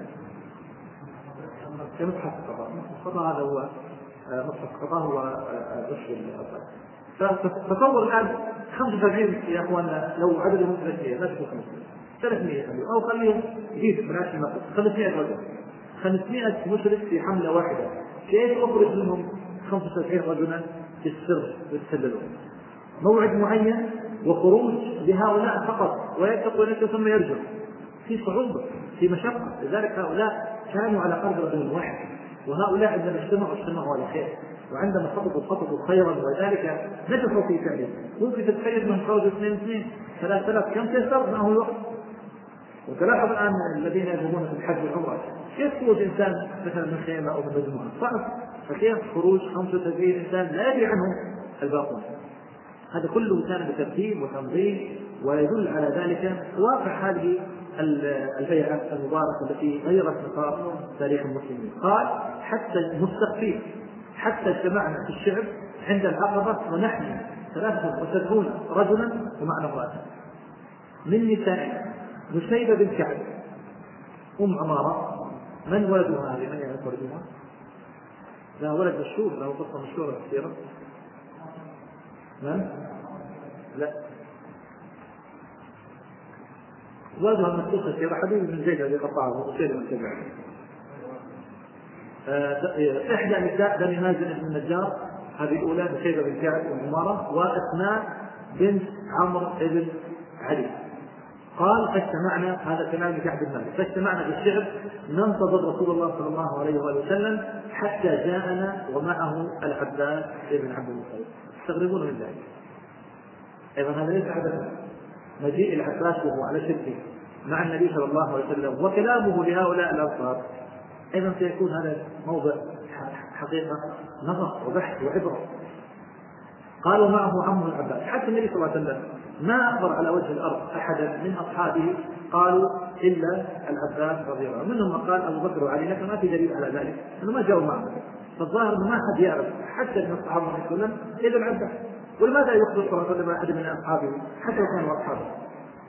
مصحف القضاء، هذا هو مصحف القضاء، هو رشد القضاء. فتصور الآن 75 يا أخواننا، لو عددهم 300 لا تكون 300 أو خليهم جيد من عشر مصر 500 رجل، 500 مشرك في حملة واحدة، كيف أخرج منهم 75 رجلا في السر يتسللون؟ موعد معين وخروج لهؤلاء فقط، ويتقوا لك ثم يرجع، في صعوبة، في مشقة. لذلك هؤلاء كانوا على قلب رجل واحد، وهؤلاء عندما اجتمعوا على خير، وعندما خططوا خيرا، وذلك نجحوا في فعله. ممكن تتخيل من خرج 2 3,000 كم تيسر معه الوقت. وتلاحظ الآن الذين يذهبون في الحج والعمرة كيف خروج إنسان مثلا من خيمة أو من مجموعة صعب، فكيف خروج 35 إنسان لا يدري عنهم الباقون؟ هذا كله كان بترتيب وتنظيم، ويدل على ذلك واقع هذه البيعة المباركة التي غيرت مسار تاريخ المسلمين. قال حتى مستقبل، حتى اجتمعنا في الشعب عند العقبة ونحن 73 رجلا ومعنا امرأة من نساء نسيبة بن كعب عمارة. من ولدها هذه؟ من يعرف ولدها؟ لا ولد مشهور، له قصة مشهورة كثيرة. من؟ لا ولدها مخصوصة كثيرة، حبيب بن زيد الذي قطعه وسيد بن سبع. إحدى نساء بني مازن بن النجار، هذه الأولى نسيبة بن كعب وعمارة، وأسماء بنت عمرو بن علي. قال فاجتمعنا، هذا كلام كعب بن مالك، فاجتمعنا بالشعب ننتظر رسول الله صلى الله عليه وآله وسلم حتى جاءنا ومعه العباس بن عبد المطلب. تستغربون من ذلك؟ أيضا هذا ليس عبثا، مجيء العباس وهو على شركه مع النبي صلى الله عليه وسلم وكلامه لهؤلاء الأنصار، أيضا سيكون هذا موضع حقيقة نظر وبحث وعبرة. قالوا معه عمه العباس، حتى النبي صلى الله عليه وسلم ما أخبر على وجه الأرض أحدا من أصحابه قالوا إلا العباس رضي الله عنه، منهم من قال أبو بكر وعلي، لكن ما في دليل على ذلك أنه ما جاءوا معه. فالظاهر أنه ما أحد يعرف حتى من الصحابة صلى الله عليه وسلم إلا العباس. ولماذا يخبر صلى الله عليه وسلم أحد من أصحابه حتى كانوا أصحابه؟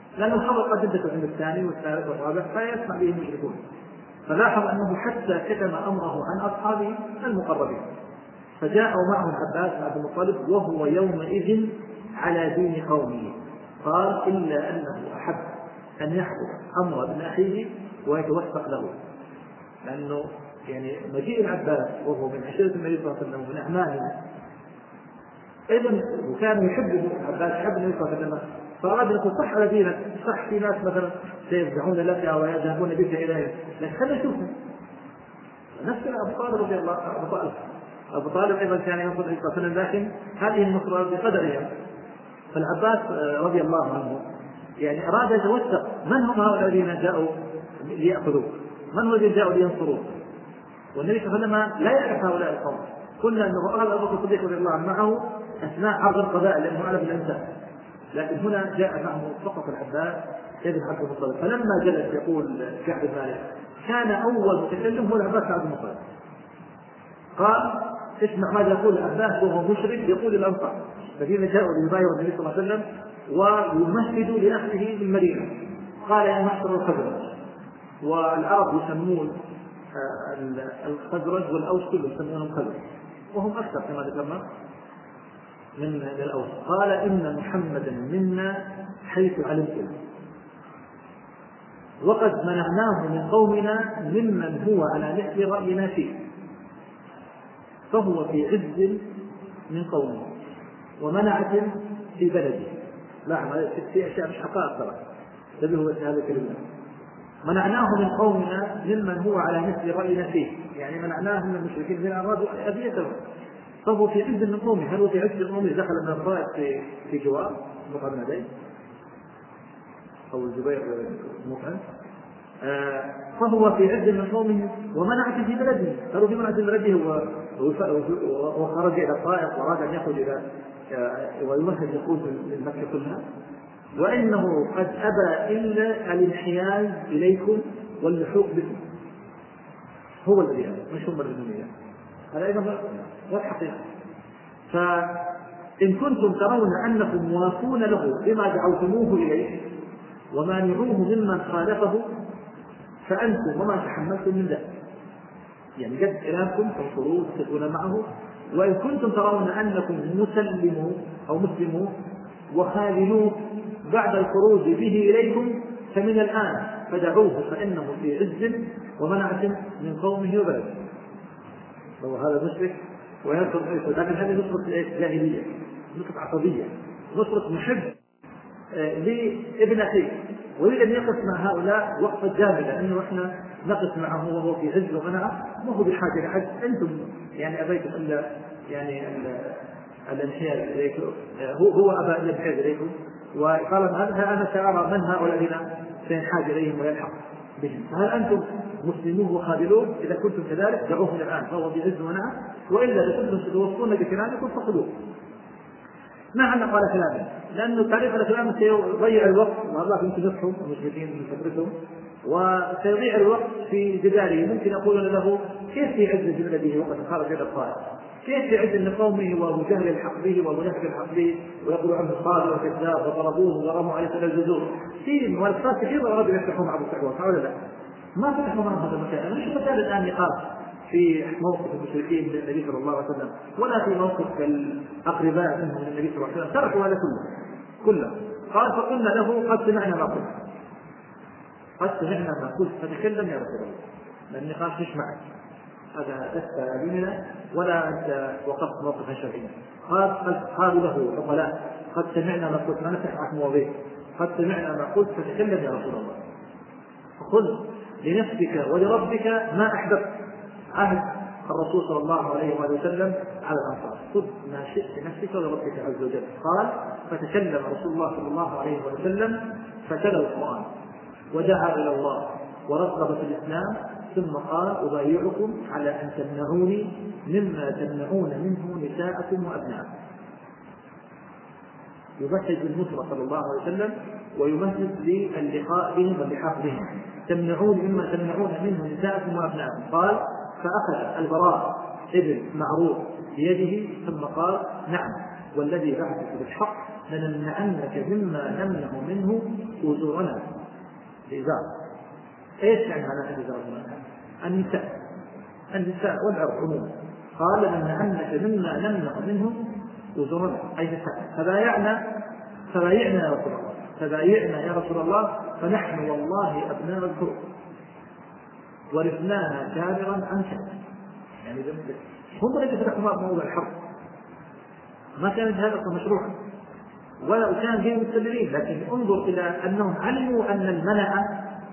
لأن الخبر قد ينتشر عند الثاني والثالث والرابع فيسمع به المشركون. فلاحظ أنه حتى كتم أمره عن أصحابه المقربين، فجاءوا معه العباس بن عبد المطلب وهو يومئذ على دين قومه، قال إلا أنه أحب أن يحضر أمر ابن أخيه ويتوثق له، لأنه يعني مجيء العباس وهو من عشيرة النبي صلى الله عليه وسلم ومن أعمامه أيضا، وكان يحبه العباس يحب النبي صلى الله عليه وسلم، فأراد أن يقول صح على دينك، صح في ناس مثلا سيرجعون لك ويذهبون بك إليه، لكن خلنا نشوفه. نفس أبو طالب رضي الله عنه، أبو طالب أيضا كان ينصر النبي صلى الله عليه وسلم، لكن هذه النصرة بقدرها. فالعباس رضي الله عنه يعني أراد أن يتوثق من هم هؤلاء الذين جاءوا ليأخذوه، من هو الذين جاءوا لينصروه، والنبي صلى الله عليه وسلم لا يعرف هؤلاء القوم. قلنا أنه أراد أبو بكر الصديق رضي الله عنه معه أثناء عرض القبائل لأنه أعلم الأنساب، لكن هنا جاء معه فقط العباس ابن عبد المطلب. فلما جلس يقول كعب بن مالك كان أول متكلم هو العباس بن عبد المطلب، قال اسمع ماذا يقول العباس وهو مشرك يقول الأنصار الذين جاءوا ليبايعوا النبي صلى الله عليه وسلم ويمهدوا لأخذه في المدينة، قال يا معشر الخزرج، والعرب يسمون الخزرج والأوس كلهم يسمونهم خزرج وهم أكثر كما ذكرنا من الأوس، قال إن محمدا منا حيث علمتم، وقد منعناه من قومنا ممن هو على مثل رأينا فيه، فهو في عز من قومه ومنعة في بلده. لا في أشياء مش حقائق ترى تبيه هذا الكلمة. منعناه من قومنا ممن هو على مثل رأينا فيه، يعني منعناه من المشركين من أرادوا أذيتهم، فهو في عز من قومه. هل هو في عز من قومه دخل من الطائف في جوار مقابل يديه أو الزبير مطعم؟ فهو في عز من قومه ومنعة في بلده، قالوا في منعة في بلده وخرج إلى الطائف وأراد أن يخرج إلى ويمهد يقود من مكة كلها، وإنه قد أبى إلا الانحياز إليكم واللحوق بكم، هو الذي أبى مش هم الذين. هذا أيضا والحقيقة. فإن كنتم ترون أنكم موافون له بما دعوتموه إليه ومانعوه ممن خالفه فأنتم وما تحملتم من ذلك، يعني قد كلامكم تنصروه وتكونون معه. وإن كنتم ترون أنكم مسلموا أو مسلموا وخاللوه بعد الخروج به إليكم فمن الآن فدعوه فإنه في عز ومنعة من قومه وبلده. لو هذا مشرك ويذكر عيسى، لكن هذه نصرة جاهلية، نصرة عصبية، نصرة محب لابن أخيه، ويريد أن يقف مع هؤلاء وقفة جامدة، لأنه إحنا نقف معه وهو في عز ومنعة، ما هو بحاجة لحد، أنتم يعني أبيتم إلا يعني الانحياز إليكم، هو أبى إلا الانحياز إليكم، وقال أنا سأرى من هؤلاء الذين سينحاز إليهم ويلحق بهم، فهل أنتم مسلمون وخاذلون؟ إذا كنتم كذلك دعوه الآن فهو بعز ومنعة، وإلا إذا كنتم تتوصون بكلامكم فخذوه. ما عنا قال كلامه، لأنه تعريف الكلام سيضيع الوقت، والله يمكن يصحوا المشركين من فترتهم وسيضيع الوقت في جداله. ممكن يقولون له كيف في عز بلده وقد خرج إلى الطائف، كيف في عز لقومه وأبو جهل الحق به وأبو لهب الحق به ويقول عنه صادق وكذاب وضربوه وضربوا عليه ثلاث جذور في مؤسسات كثيرة أرادوا يفتحوا مع أبو سعود، ولا لا ما فتحوا معهم هذا المكان. مش مكان الآن يقال في موقف المشركين من النبي صلى الله عليه وسلم ولا في موقف الأقرباء منهم من النبي صلى الله عليه وسلم، تركوا هذا كله. قال فقلنا له قد سمعنا ما قلت، قد سمعنا ما قلت فتكلم يا رسول الله، لأن النقاش مش معك، هذا لست أميننا ولا أنت وقفت موقفا شرعيا. قالوا له عقلاء قد سمعنا ما قلت، ما نفتح معك مواضيع، قد سمعنا ما قلت فتكلم يا رسول الله، خذ لنفسك ولربك ما أحببت. عهد الرسول صلى الله عليه وسلم على الأنصار، خذ ما شئت لنفسك ولربك عز وجل. قال فتكلم رسول الله صلى الله عليه وسلم فتلا القرآن ودعا إلى الله ورغب في الإسلام، ثم قال أبايعكم على أن تمنعوني مما تمنعون منه نساءكم وأبناءكم. يمهد للنصرة صلى الله عليه وسلم ويمهد للقاء بهم واللحاق بهم. تمنعون مما تمنعون منه نساءكم وأبناءكم. قال فأخذ البراء ابن معروف بيده ثم قال نعم والذي بعثك بالحق لنمنعنك مما نمنع منه أجورنا. الإزار إيش يعني على الإزار؟ النساء والعرض عموما. قال لنمنعنك مما نمنع منه أجورنا أي نساء. فبايعنا يا رسول الله، فبايعنا يا رسول الله، فنحن والله أبناء الكرب ورثناها كابرا عن كابر. يعني هم ليس فتحوا موضوع الحرب، ما كانت هذا مشروعا ولا كان فيه مستدلين، لكن انظر إلى أنهم علموا أن المنع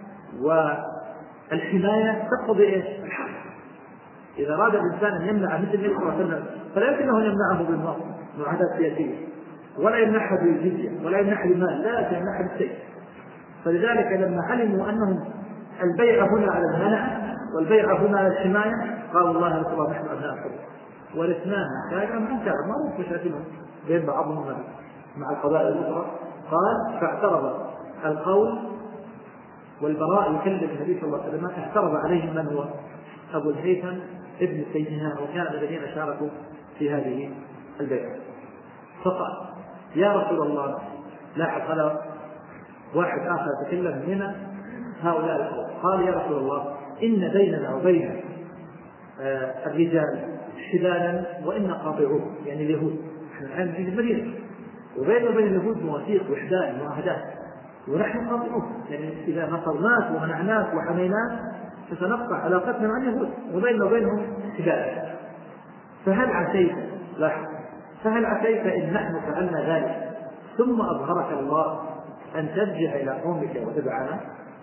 والحماية تقتضي إيش؟ الحرب. إذا أراد الإنسان أن يمنع مثل النبي صلى الله عليه وسلم فلا يمكن أن يمنعه بالمعاهدات السياسية، ولا يمنعها بالجزية، ولا يمنعها بالمال، لا يمنعها بالسيف. فلذلك لما علموا أنهم البيع هنا على المنع والبيع هنا على الحماية قالوا الله يا رسول الله نحن أبناء الحرب ورثناها كابرا عن كابر، ما هو مشاكلهم بين بعضهم مع القبائل الأخرى. قال فاعترض القول، والبراء يكلم النبي صلى الله عليه وسلم اعترض عليهم من هو أبو الهيثم ابن سيدنا، وكان الذين شاركوا في هذه البيعة. فقال يا رسول الله، لاحظ هذا واحد آخر تكلم من هؤلاء القوم، قال يا رسول الله إن بيننا وبين الرجال حبالا وإن قاطعوه، يعني اليهود، نحن الآن في المدينة وبيننا وبين اليهود مواثيق وحدان ومعاهدات ونحن قاطعوه، يعني إذا نصرناك ومنعناك وحميناك فسنقطع علاقتنا مع اليهود وبيننا وبينهم حبالا. فهل عسيت، لاحظ، فهل عسيت إن نحن فعلنا ذلك ثم أظهرك الله أن ترجع إلى قومك وتدعنا؟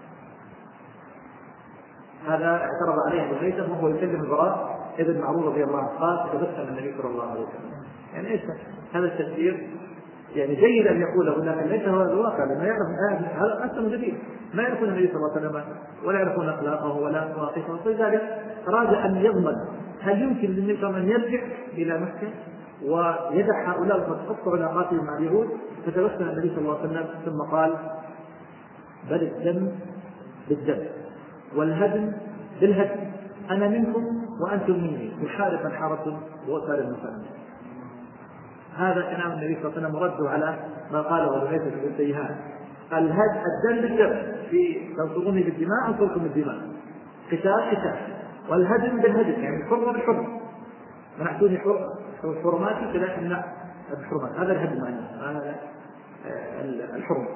هذا اعترض عليه ابن هيثم وهو يكلم البراء ابن معروف رضي الله عنه، قال تبسم النبي صلى الله عليه وسلم. يعني ايش هذا التفسير؟ يعني جيد ان يقوله، لكن ليس هو الواقع، لما يعرف هذا اصلا جديد، ما يعرفون النبي صلى الله عليه وسلم ولا يعرفون اخلاقه ولا مواقفه، فلذلك اراد ان يضمن هل يمكن للنبي صلى الله عليه وسلم ان يرجع الى مكه ويدع هؤلاء وتقطع علاقاتهم مع اليهود؟ فتبسم النبي صلى الله عليه وسلم ثم قال بل الدم بالدم والهدم بالهدم، أنا منكم وأنتم مني، يحارب من حاربتم وأسالم من سالم. هذا كلام النبي صلى الله عليه وسلم مرده على ما قاله ابن هيثم بن سيهان، الدم بالدم، في تنصروني بالدماء أنصركم بالدماء، قتال، والهدم بالهدم، يعني الحرمة بالحرمة، منعتوني حرماتي فلا أمنع الحرمات، هذا الهدم، هذا الحرمة.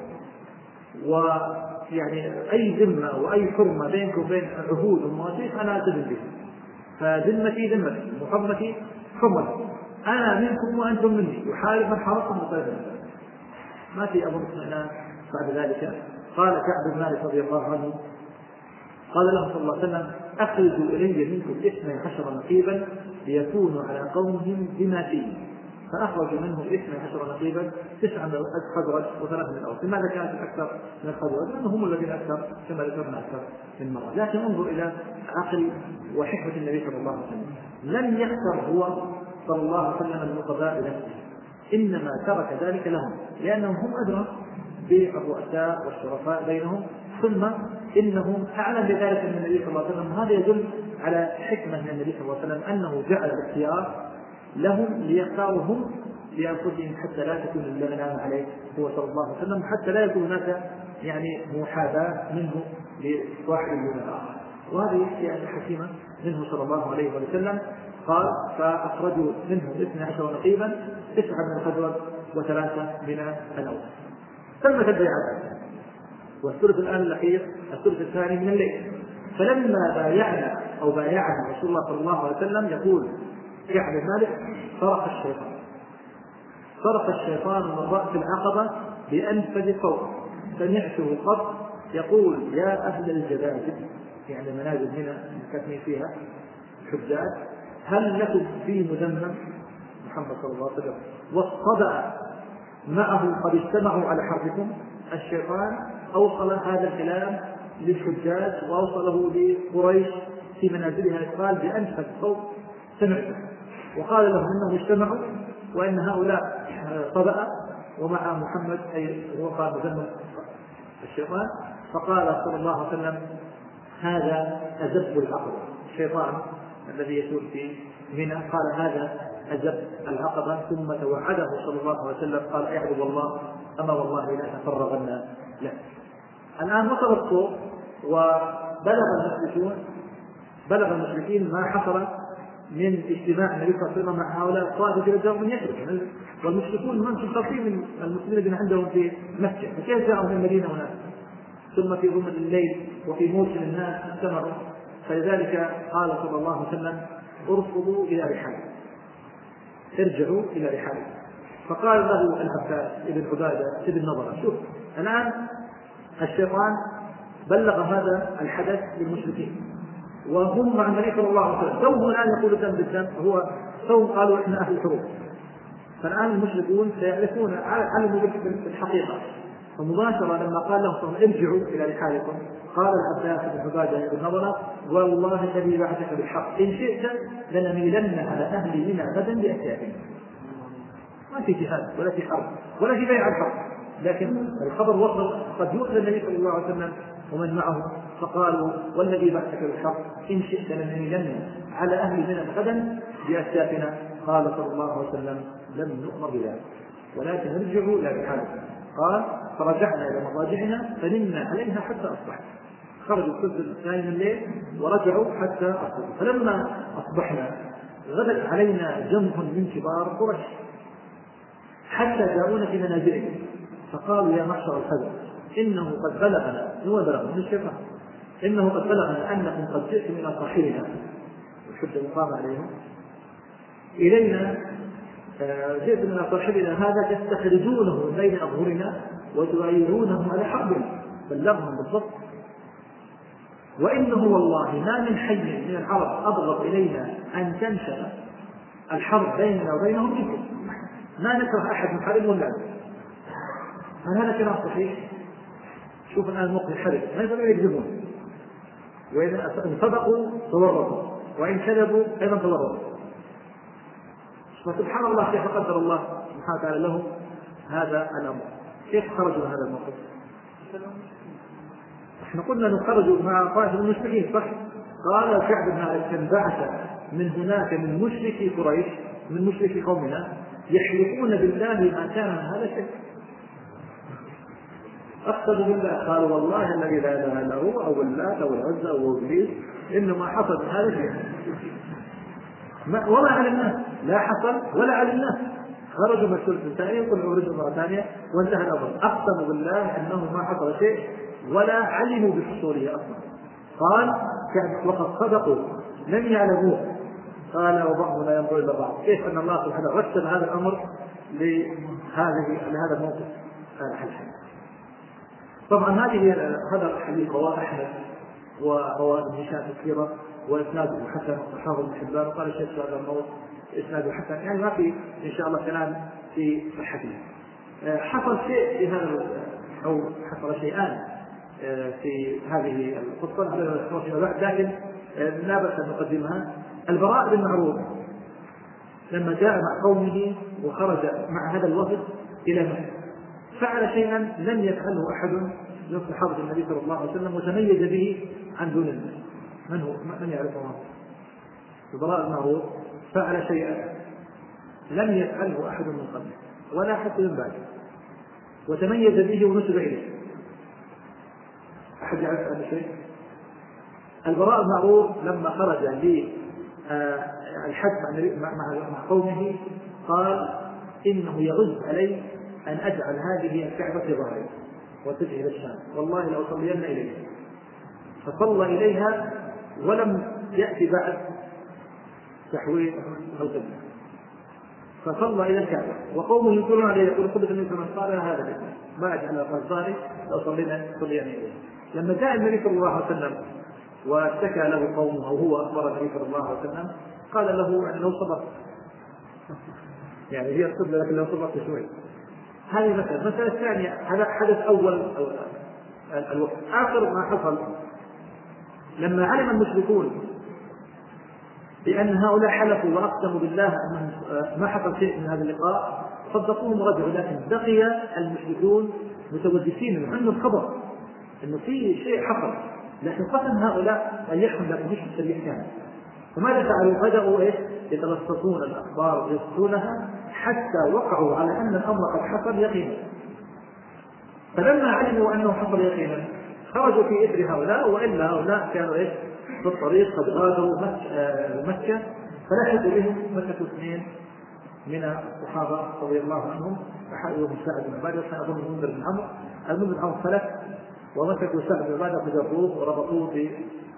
ويعني أي ذمة وأي حرمة بينكم وبين عهود ومواثيق أنا ألتزم بها، فذمتي ذمتي وحرمتي حرمتي، أنا منكم وأنتم مني، يحارب من حاربكم وطيبا. ما في أظن اطمئنان بعد ذلك. قال كعب بن مالك رضي الله عنه قال له صلى الله عليه وسلم أخرجوا إلي منكم 12 نقيبا ليكونوا على قومهم بما فيه، فأخرجوا منهم 12 نقيبا، 9 من الخزرج و3 من الأوس. لماذا كانت الأكثر من الخزرج؟ لأنهم هم الذين أكثر كما ذكرنا أكثر من مرة. لكن انظر إلى عقل وحكمة النبي صلى الله عليه وسلم، لم يختر هو صلى الله عليه وسلم النقباء بنفسه، إنما ترك ذلك لهم لأنهم هم أدرى بالرؤساء والشرفاء بينهم، ثم إنهم أعلم بذلك من النبي صلى الله عليه وسلم. هذا يدل على حكمة من النبي صلى الله عليه وسلم أنه جعل الاختيار لهم ليختاروا هم لأنفسهم حتى لا تكون اللعنة عليه هو صلى الله عليه وسلم، حتى لا يكون هناك يعني محاباة منه لواحد دون الآخر. وهذه هي حكيمة منه صلى الله عليه وسلم. قال فأخرجوا منهم 12 نقيبا، 9 من الخزرج و3 من الأوس. تمت البيعة، والثلث الآن الأخير الثلث الثاني من الليل. فلما بايعنا رسول الله صلى الله عليه وسلم، يقول كعب بن مالك صرخ الشيطان من رأس العقبة بأنفذ صوت سمعته قط يقول يا أهل الجبابر، يعني منازل هنا كتني فيها حجاج، هل لكم فيه مذمم محمد صلى الله عليه وسلم والصدأ معه قد اجتمعوا على حربكم؟ الشيطان أوصل هذا الكلام للحجاج وأوصله لقريش في منازلها، قال بأنفذ صوت سمعته، وقال لهم انهم اجتمعوا وان هؤلاء صدأ ومع محمد اي هو قال مذمم الشيطان. فقال صلى الله عليه وسلم هذا أذب العقل، الشيطان الذي يسود في منى، قال هذا أجب العقبة ثم توعده صلى الله عليه وسلم قال اعبد الله أما والله لا تفرغن له. الآن وصل الصوت بلغ المشركين ما حصل من اجتماع النبي صلى الله عليه وسلم مع هؤلاء الطائفة الذين من يثرب، والمشركون منصفين من المسلمين الذين عندهم في مكة، فكيف جاءوا من المدينة هناك ثم في ظلمة الليل وفي موسم الناس اجتمعوا؟ فلذلك قال صلى الله عليه وسلم اركضوا إلى رحالكم، ارجعوا إلى رحالكم. فقال له العباس ابن عبادة ابن نضرة شوف الآن الشيطان بلغ هذا الحدث للمشركين وهم مع النبي صلى الله عليه وسلم، توهم الآن يقولوا دم بالدم، هو توهم قالوا إحنا أهل الحروب. فالآن المشركون سيعرفون علموا بالحقيقة. فمباشرة لما قال لهم ارجعوا إلى رحالكم قال العباس بن عبادة بن نضرة والله الذي بعثك بالحق إن شئت لنميلن على أهل منى غدا بأسيافنا. ما في جهاد ولا في حرب ولا في بيع الحرب، لكن الخبر وصل قد يؤذى النبي صلى الله عليه وسلم ومن معه، فقالوا والذي بعثك بالحق إن شئت لنميلن على أهل منى غدا بأسيافنا. قال صلى الله عليه وسلم لم نؤمر بذلك ولكن ارجعوا إلى رحالكم. قال فرجعنا إلى مضاجعنا فنمنا عليها حتى أصبحنا. خرجوا الثلث الثاني من الليل ورجعوا حتى أصبحوا. فلما أصبحنا غدت علينا جمع من كبار قريش حتى جاءونا في منازلهم فقالوا يا معشر الخزرج إنه قد بلغنا من الشيطان إنه قد بلغنا أنكم قد جئتم إلى صاحبنا والحجة مقام عليهم إلينا جئتم إلى صاحبنا هذا تستخرجونه من بين أظهرنا وتغيرونه على حربنا. بلغهم بالضبط. وإنه والله ما من حي من العرب أبغض إلينا أن تنشأ الحرب بيننا وبينهم منكم، ما نكره أحد من حرب ولا عدو. هذا كلام صحيح. شوف الآن موقف الحرب ما يقدرون يكذبون، وإذا صدقوا تورطوا وإن كذبوا أيضا تورطوا. فسبحان الله كيف قدر الله سبحانه وتعالى لهم هذا الأمر. كيف خرجوا من هذا الموقف؟ احنا قلنا أنه خرجوا مع طائفة من المشركين صح؟ قال كعب بن مالك انبعث من هناك من مشركي قريش من مشركي قومنا يحلفون بالله ما كان من هذا الشيء. أقسموا بالله قالوا والله الذي لا إله إلا هو أو اللات أو العزى أو إبليس إنما حصل من هذا الشيء وما على الناس، لا حصل ولا على الناس. خرجوا من الثلث الثاني وطلعوا رجعوا مرة ثانية وانتهى الأمر. أقسموا بالله أنه ما حصل شيء ولا علموا بحصوله أصلا. قال وقد صدقوا لم يعلموه. قال وبعضهم لا ينظر إلى بعض. كيف أن الله سبحانه رتب هذا الأمر لهذا الموقف الحين. طبعا هذا الحديث رواه أحمد ورواه ابن هشام في السيرة وإسناده حسن وحافظ بن حبان وقال الشيخ هذا الموضوع إسناده حسن، يعني ما في إن شاء الله كلام في الحديث. حصل شيء في هذا أو حصل شيئان في هذه القصة لكن لا بأس أن نقدمها. البراء بن معروف لما جاء مع قومه وخرج مع هذا الوفد إلى مكة فعل شيئا لم يفعله أحد من صحابة النبي صلى الله عليه وسلم وتميز به عن دون الناس. من هو؟ من يعرفه؟ البراء بن معروف فعل شيئا لم يفعله أحد من قبله ولا حتى من بعده وتميز به ونسب إليه. أحد يعرف هذا الشيء؟ البراء بن معروف لما خرج للحج مع قومه قال إنه يغز علي أن أجعل هذه الكعبة في ظهري وتجه إلى الشام والله لأصلين إليها. فصلى إليها ولم يأتي بعد تحويل القبلة فصلى إلى الكعبة وقومه يقولون عليه يقول قبلة النبي صلى الله عليه وسلم هذا الاسم ما أجعل ظهري لأصلين إليها. لما جاء النبي صلى الله عليه وسلم واشتكى له قومه وهو أخبر النبي صلى الله عليه وسلم قال له يعني لو صبرت يعني هي القبلة لكن لو صبرت شوي. هذه المسألة الثانية هذا حدث أول الوقت. آخر ما حصل لما علم المشركون بأن هؤلاء حلفوا وأقسموا بالله أنهم ما حصل شيء من هذا اللقاء صدقوهم ورجعوا، لكن بقي المشركون متوجسين من عندهم خبر إنه في شيء حصل لكن قسم هؤلاء أن يحكم لكن مش بالسريع كان. وماذا فعلوا؟ بدأوا يتلصصون الأخبار ويرسلونها حتى وقعوا على أن الأمر قد حصل يقينا. فلما علموا أنه حصل يقينا خرجوا في إثر هؤلاء، وإلا هؤلاء كانوا في الطريق قد غادروا مكة، فلحقوا بهم مكة 2 من الصحابة رضي الله عنهم، أحدهم سعد بن عبادة وكان أظن المنذر بن عمرو. المنذر بن عمرو فلت ومسكوا سعد بن عبادة فجروه وربطوه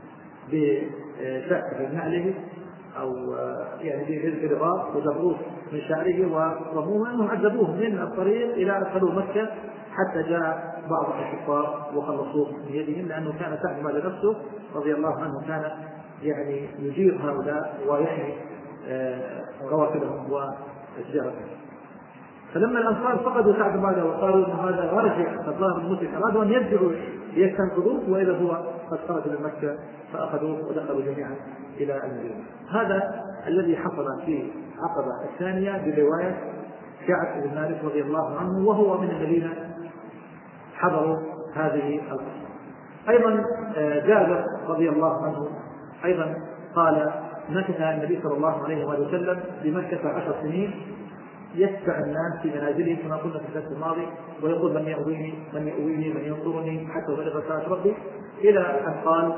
بشعر في نعله أو يعني برباط وجروه من شعره ورموه، أنهم عذبوه من الطريق إلى أدخلوا مكة، حتى جاء بعض الكفار وخلصوه من يدهم، لأنه كان سعد بن عبادة نفسه رضي الله عنه كان يعني يجير هؤلاء ويحمي رواتبهم وتجارتهم. فلما الأنصار فقدوا سعد بن عبادة وقالوا أن هذا رجع الظاهر المسلم، أرادوا أن يرجعوا ليستنقذوه، وإذا هو قد خرج من مكة فأخذوه ودخلوا جميعا إلى المدينة. هذا الذي حصل في عقبة الثانية برواية كعب بن مالك رضي الله عنه، وهو من الذين حضروا هذه القصة. أيضا جابر رضي الله عنه أيضا قال: مكث النبي صلى الله عليه وسلم بمكة 10 سنين يتبع الناس في منازلهم كما قلنا في الدرس الماضي، ويقول: من يؤويني من يؤويني من ينصرني حتى بلغ رسالة ربي، إلى أن قال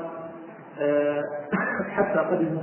حتى قدموا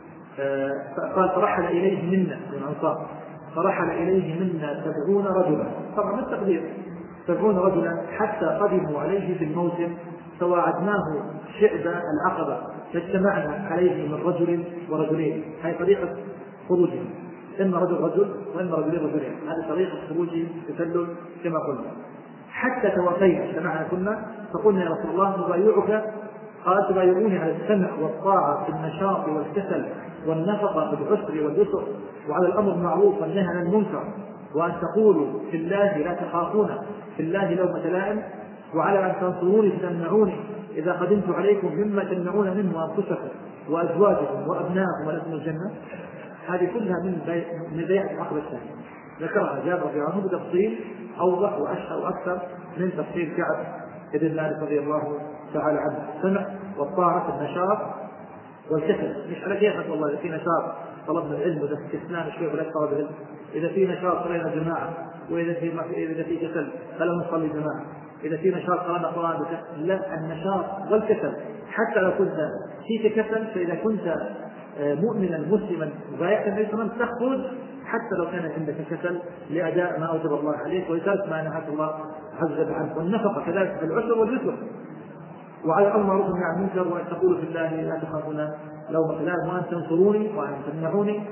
قال: فرحل إليه منا من الأنصار، فرحل إليه منا 70 رجلا، طبعا بالتقدير 70 رجلا، حتى قدموا عليه في الموسم فواعدناه شعب العقبة فاجتمعنا عليه من رجل ورجلين. هذه طريقة خروجهم، إما رجل وإما رجلين. هذه طريقة خروجهم تسلل كما قلنا. حتى توفينا اجتمعنا كنا فقلنا: يا رسول الله نبايعك. قال: تبايعوني على السمع والطاعة في النشاط والكسل والنفقة في العسر واليسر، وعلى الأمر بالمعروف والنهي عن المنكر، وأن تقولوا في الله لا تخافون في الله لومة لائم، وعلى أن تنصروني فتمنعوني إذا قدمت عليكم مما تمنعون منه أنفسكم وأزواجكم وأبناءكم ولكم الجنة. هذه كلها من بيعة العقبة الثانية، ذكرها جابر رضي الله عنه بتفصيل أوضح وأشهر وأكثر من تفصيل كعب بن مالك رضي الله تعالى عنه. السمع والطاعة في النشاط والكسل، مش على كيفك والله، إذا في نشاط طلبنا العلم وإذا في كسلان شوي ولا طلب العلم، إذا في نشاط صلينا جماعة، وإذا في كسل فلا نصلي جماعة، إذا في نشاط قرانا قرآن. لا، النشاط والكسل حتى لو كنت فيك كسل، فإذا كنت مؤمنا مسلما بايعت النبي صلى الله عليه وسلم تخرج حتى لو كان عندك كسل لأداء ما أوجب الله عليك وإزالة ما نهاك الله عز وجل. والنفقة كذلك في العسر واليسر، وعلى الأمر معروف والنهي عن المنكر، وأن تقولوا في الله لا تخافون لومة لائم، وأن تنصروني وأن تمنعوني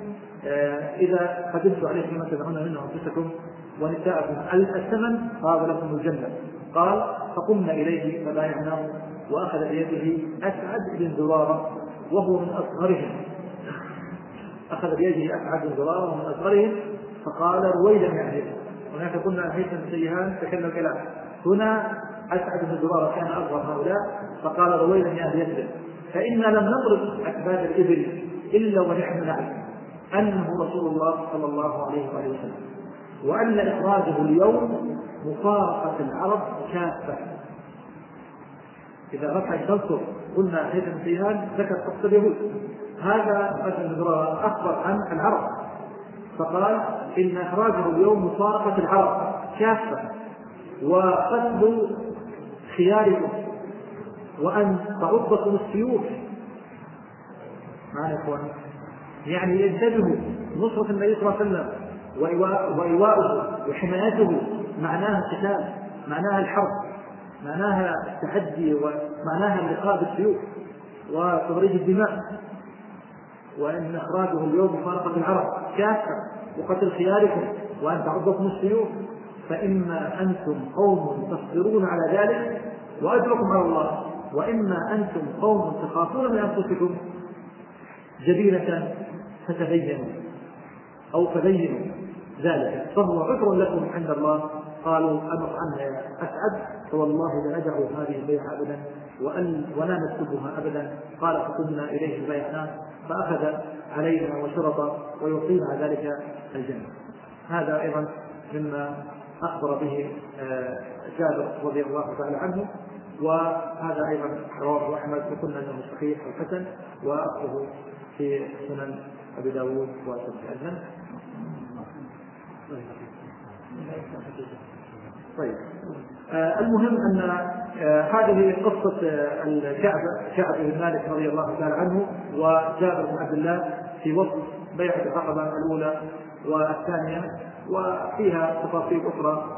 إذا قدمت عليكم ما تدعون منه أنفسكم ونساءكم. الثمن قال لكم الجنة. قال: فقمنا إليه فبايعناه، وأخذ بيده أسعد بن زرارة وهو من أصغرهم، أخذ بيده أسعد بن زرارة وهو من أصغرهم، فقال: رويدا يعني. هناك قلنا هيثم سيهان تكلم كلام، هنا أسعد بن زرارة كان أصغر هؤلاء، فقال: رويدا يا أهل يثرب، فإنا لم نضرب أكباد الإبل إلا ونحن نعلم أنه رسول الله صلى الله عليه وسلم، وأن إخراجه اليوم مفارقة العرب كافة. إذا رفع تنصر قلنا هيثم سيهان ذكر قصة اليهود، هذا أسعد بن زرارة أخبر عن العرب، فقال: إن إخراجه اليوم مفارقة العرب كافة، وقتل خياركم، وأن تعضكم السيوف. معنا يا إخوان، يعني ينتبهوا، نصرة النبي صلى الله عليه وسلم وإيواؤه وحمايته معناها القتال، معناها الحرب، معناها التحدي، ومعناها اللقاء بالسيوف وتضريب الدماء. وأن إخراجه اليوم مفارقة العرب كافة، وقتل خياركم، وأن تعضكم السيوف، فإما أنتم قوم تصبرون على ذلك وأجركم على الله، وإما أنتم قوم تخافون من أنفسكم جبينة فتبينوا أو فبينوا ذلك، فهو عذر لكم عند الله. قالوا: أمر عنها يا أسعد، فوالله لا ندع هذه البيعة أبدا ولا نكتبها أبدا. قال: فقمنا إليه بيعناه، فأخذ علينا وشرط ويعطينا ذلك الجنة. هذا أيضا مما أخبر به جابر رضي الله تعالى عنه، وهذا أيضا رواه أحمد، وقلنا أنه صحيح الحسن، وأخذه في سنن أبي داود والترمذي. طيب المهم أن هذه قصة كعب بن مالك رضي الله تعالى عنه وجابر بن عبد الله في وسط بيعة العقبة الأولى والثانية، وفيها تفاصيل أخرى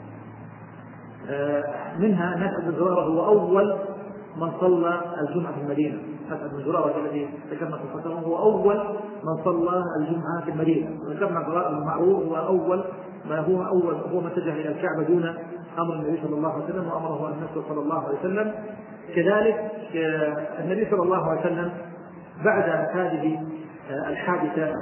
منها أن أسعد بن زرارة هو أول من صلى الجمعة في المدينة. أسعد بن زرارة الذي ذكرنا في الفترة هو أول من صلى الجمعة في المدينة، وذكرنا زرارة المعروف هو أول هو من اتجه إلى الكعبة دون أمر النبي صلى الله عليه وسلم وأمره أن يصلي صلى الله عليه وسلم. كذلك النبي صلى الله عليه وسلم بعد هذه الحادثة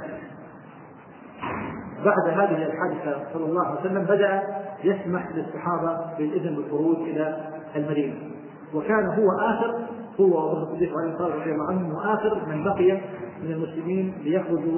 صلى الله عليه وسلم بدأ يسمح للصحابة بالإذن بالخروج إلى المدينة، وكان هو الصديق عليه الصلاة والسلام آخر من بقي من المسلمين ليخرجوا،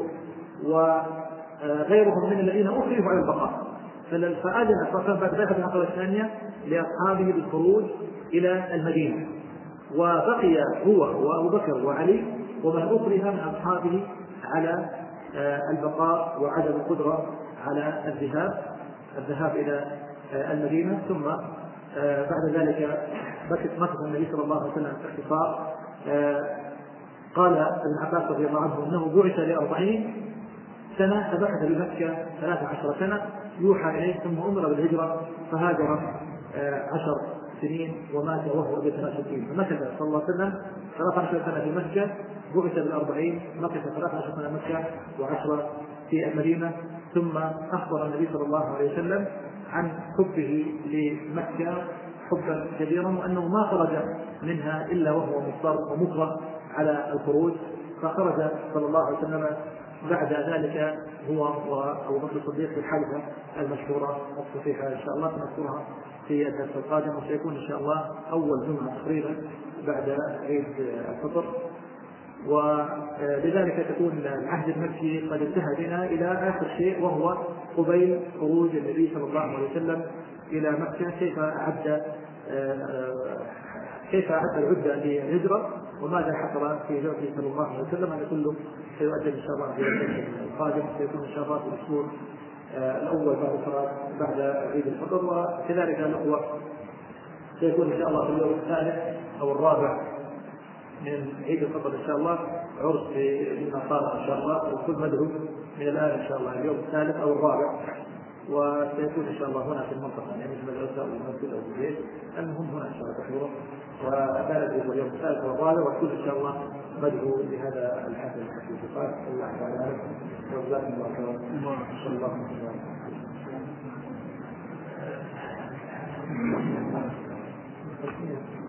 وغيرهم من الذين أخرجوا على البقاء. فأذن أصلا بعد ذلك العقبة الثانية لأصحابه بالخروج إلى المدينة، وبقي هو وأبو بكر وعلي ومن أكره من أصحابه على البقاء وعدم القدرة على الذهاب إلى المدينة. ثم بعد ذلك مكث النبي صلى الله عليه وسلم باختصار. قال ابن عباس رضي الله عنه انه بعث ل40 سنة، فبعث بمكة 13 سنة يوحى إليه، ثم أمر بالهجرة فهاجر 10 سنين ومات وهو ابن 63. فمكث صلى الله عليه وسلم 13 سنة في مكة، بعث ب40 مكث 13 سنة مكة و10 في المدينة. ثم أخبر النبي صلى الله عليه وسلم عن حبه لمكة حبا كبيرا، وأنه ما خرج منها إلا وهو مضطر ومكره على الخروج. فخرج صلى الله عليه وسلم بعد ذلك هو وأبو بكر الصديق في الحادثة المشهورة الصحيحة إن شاء الله نذكرها في الدرس القادم، وسيكون إن شاء الله أول جمعة تقريبا بعد عيد الفطر. ولذلك تكون العهد المكي قد انتهى بنا إلى آخر شيء، وهو قبيل خروج النبي صلى الله عليه وسلم إلى مكة، كيف أعد العدة للهجرة وماذا حصل في هجرته صلى الله عليه وسلم. هذا كله سيؤدي إن شاء الله في الدرس القادم، سيكون إن شاء الله في الأسبوع الأول بعد عيد الفطر. وكذلك الأخوة سيكون إن شاء الله في اليوم الثالث أو الرابع من عيد الفطر إن شاء الله عرس للنصارى إن شاء الله، وكل مدعو من الآن إن شاء الله اليوم الثالث أو الرابع، وسيكون إن شاء الله هنا في المنطقة يعني مثل العزة أو المسجد أو البيت. المهم هنا إن شاء الله تحضره، ولا ندري اليوم الثالث والرابع، وكل إن شاء الله مدعو لهذا الحفل الحقيقي. قال الله تعالى وجزاكم الله خيرا. صلى الله عليه وسلم.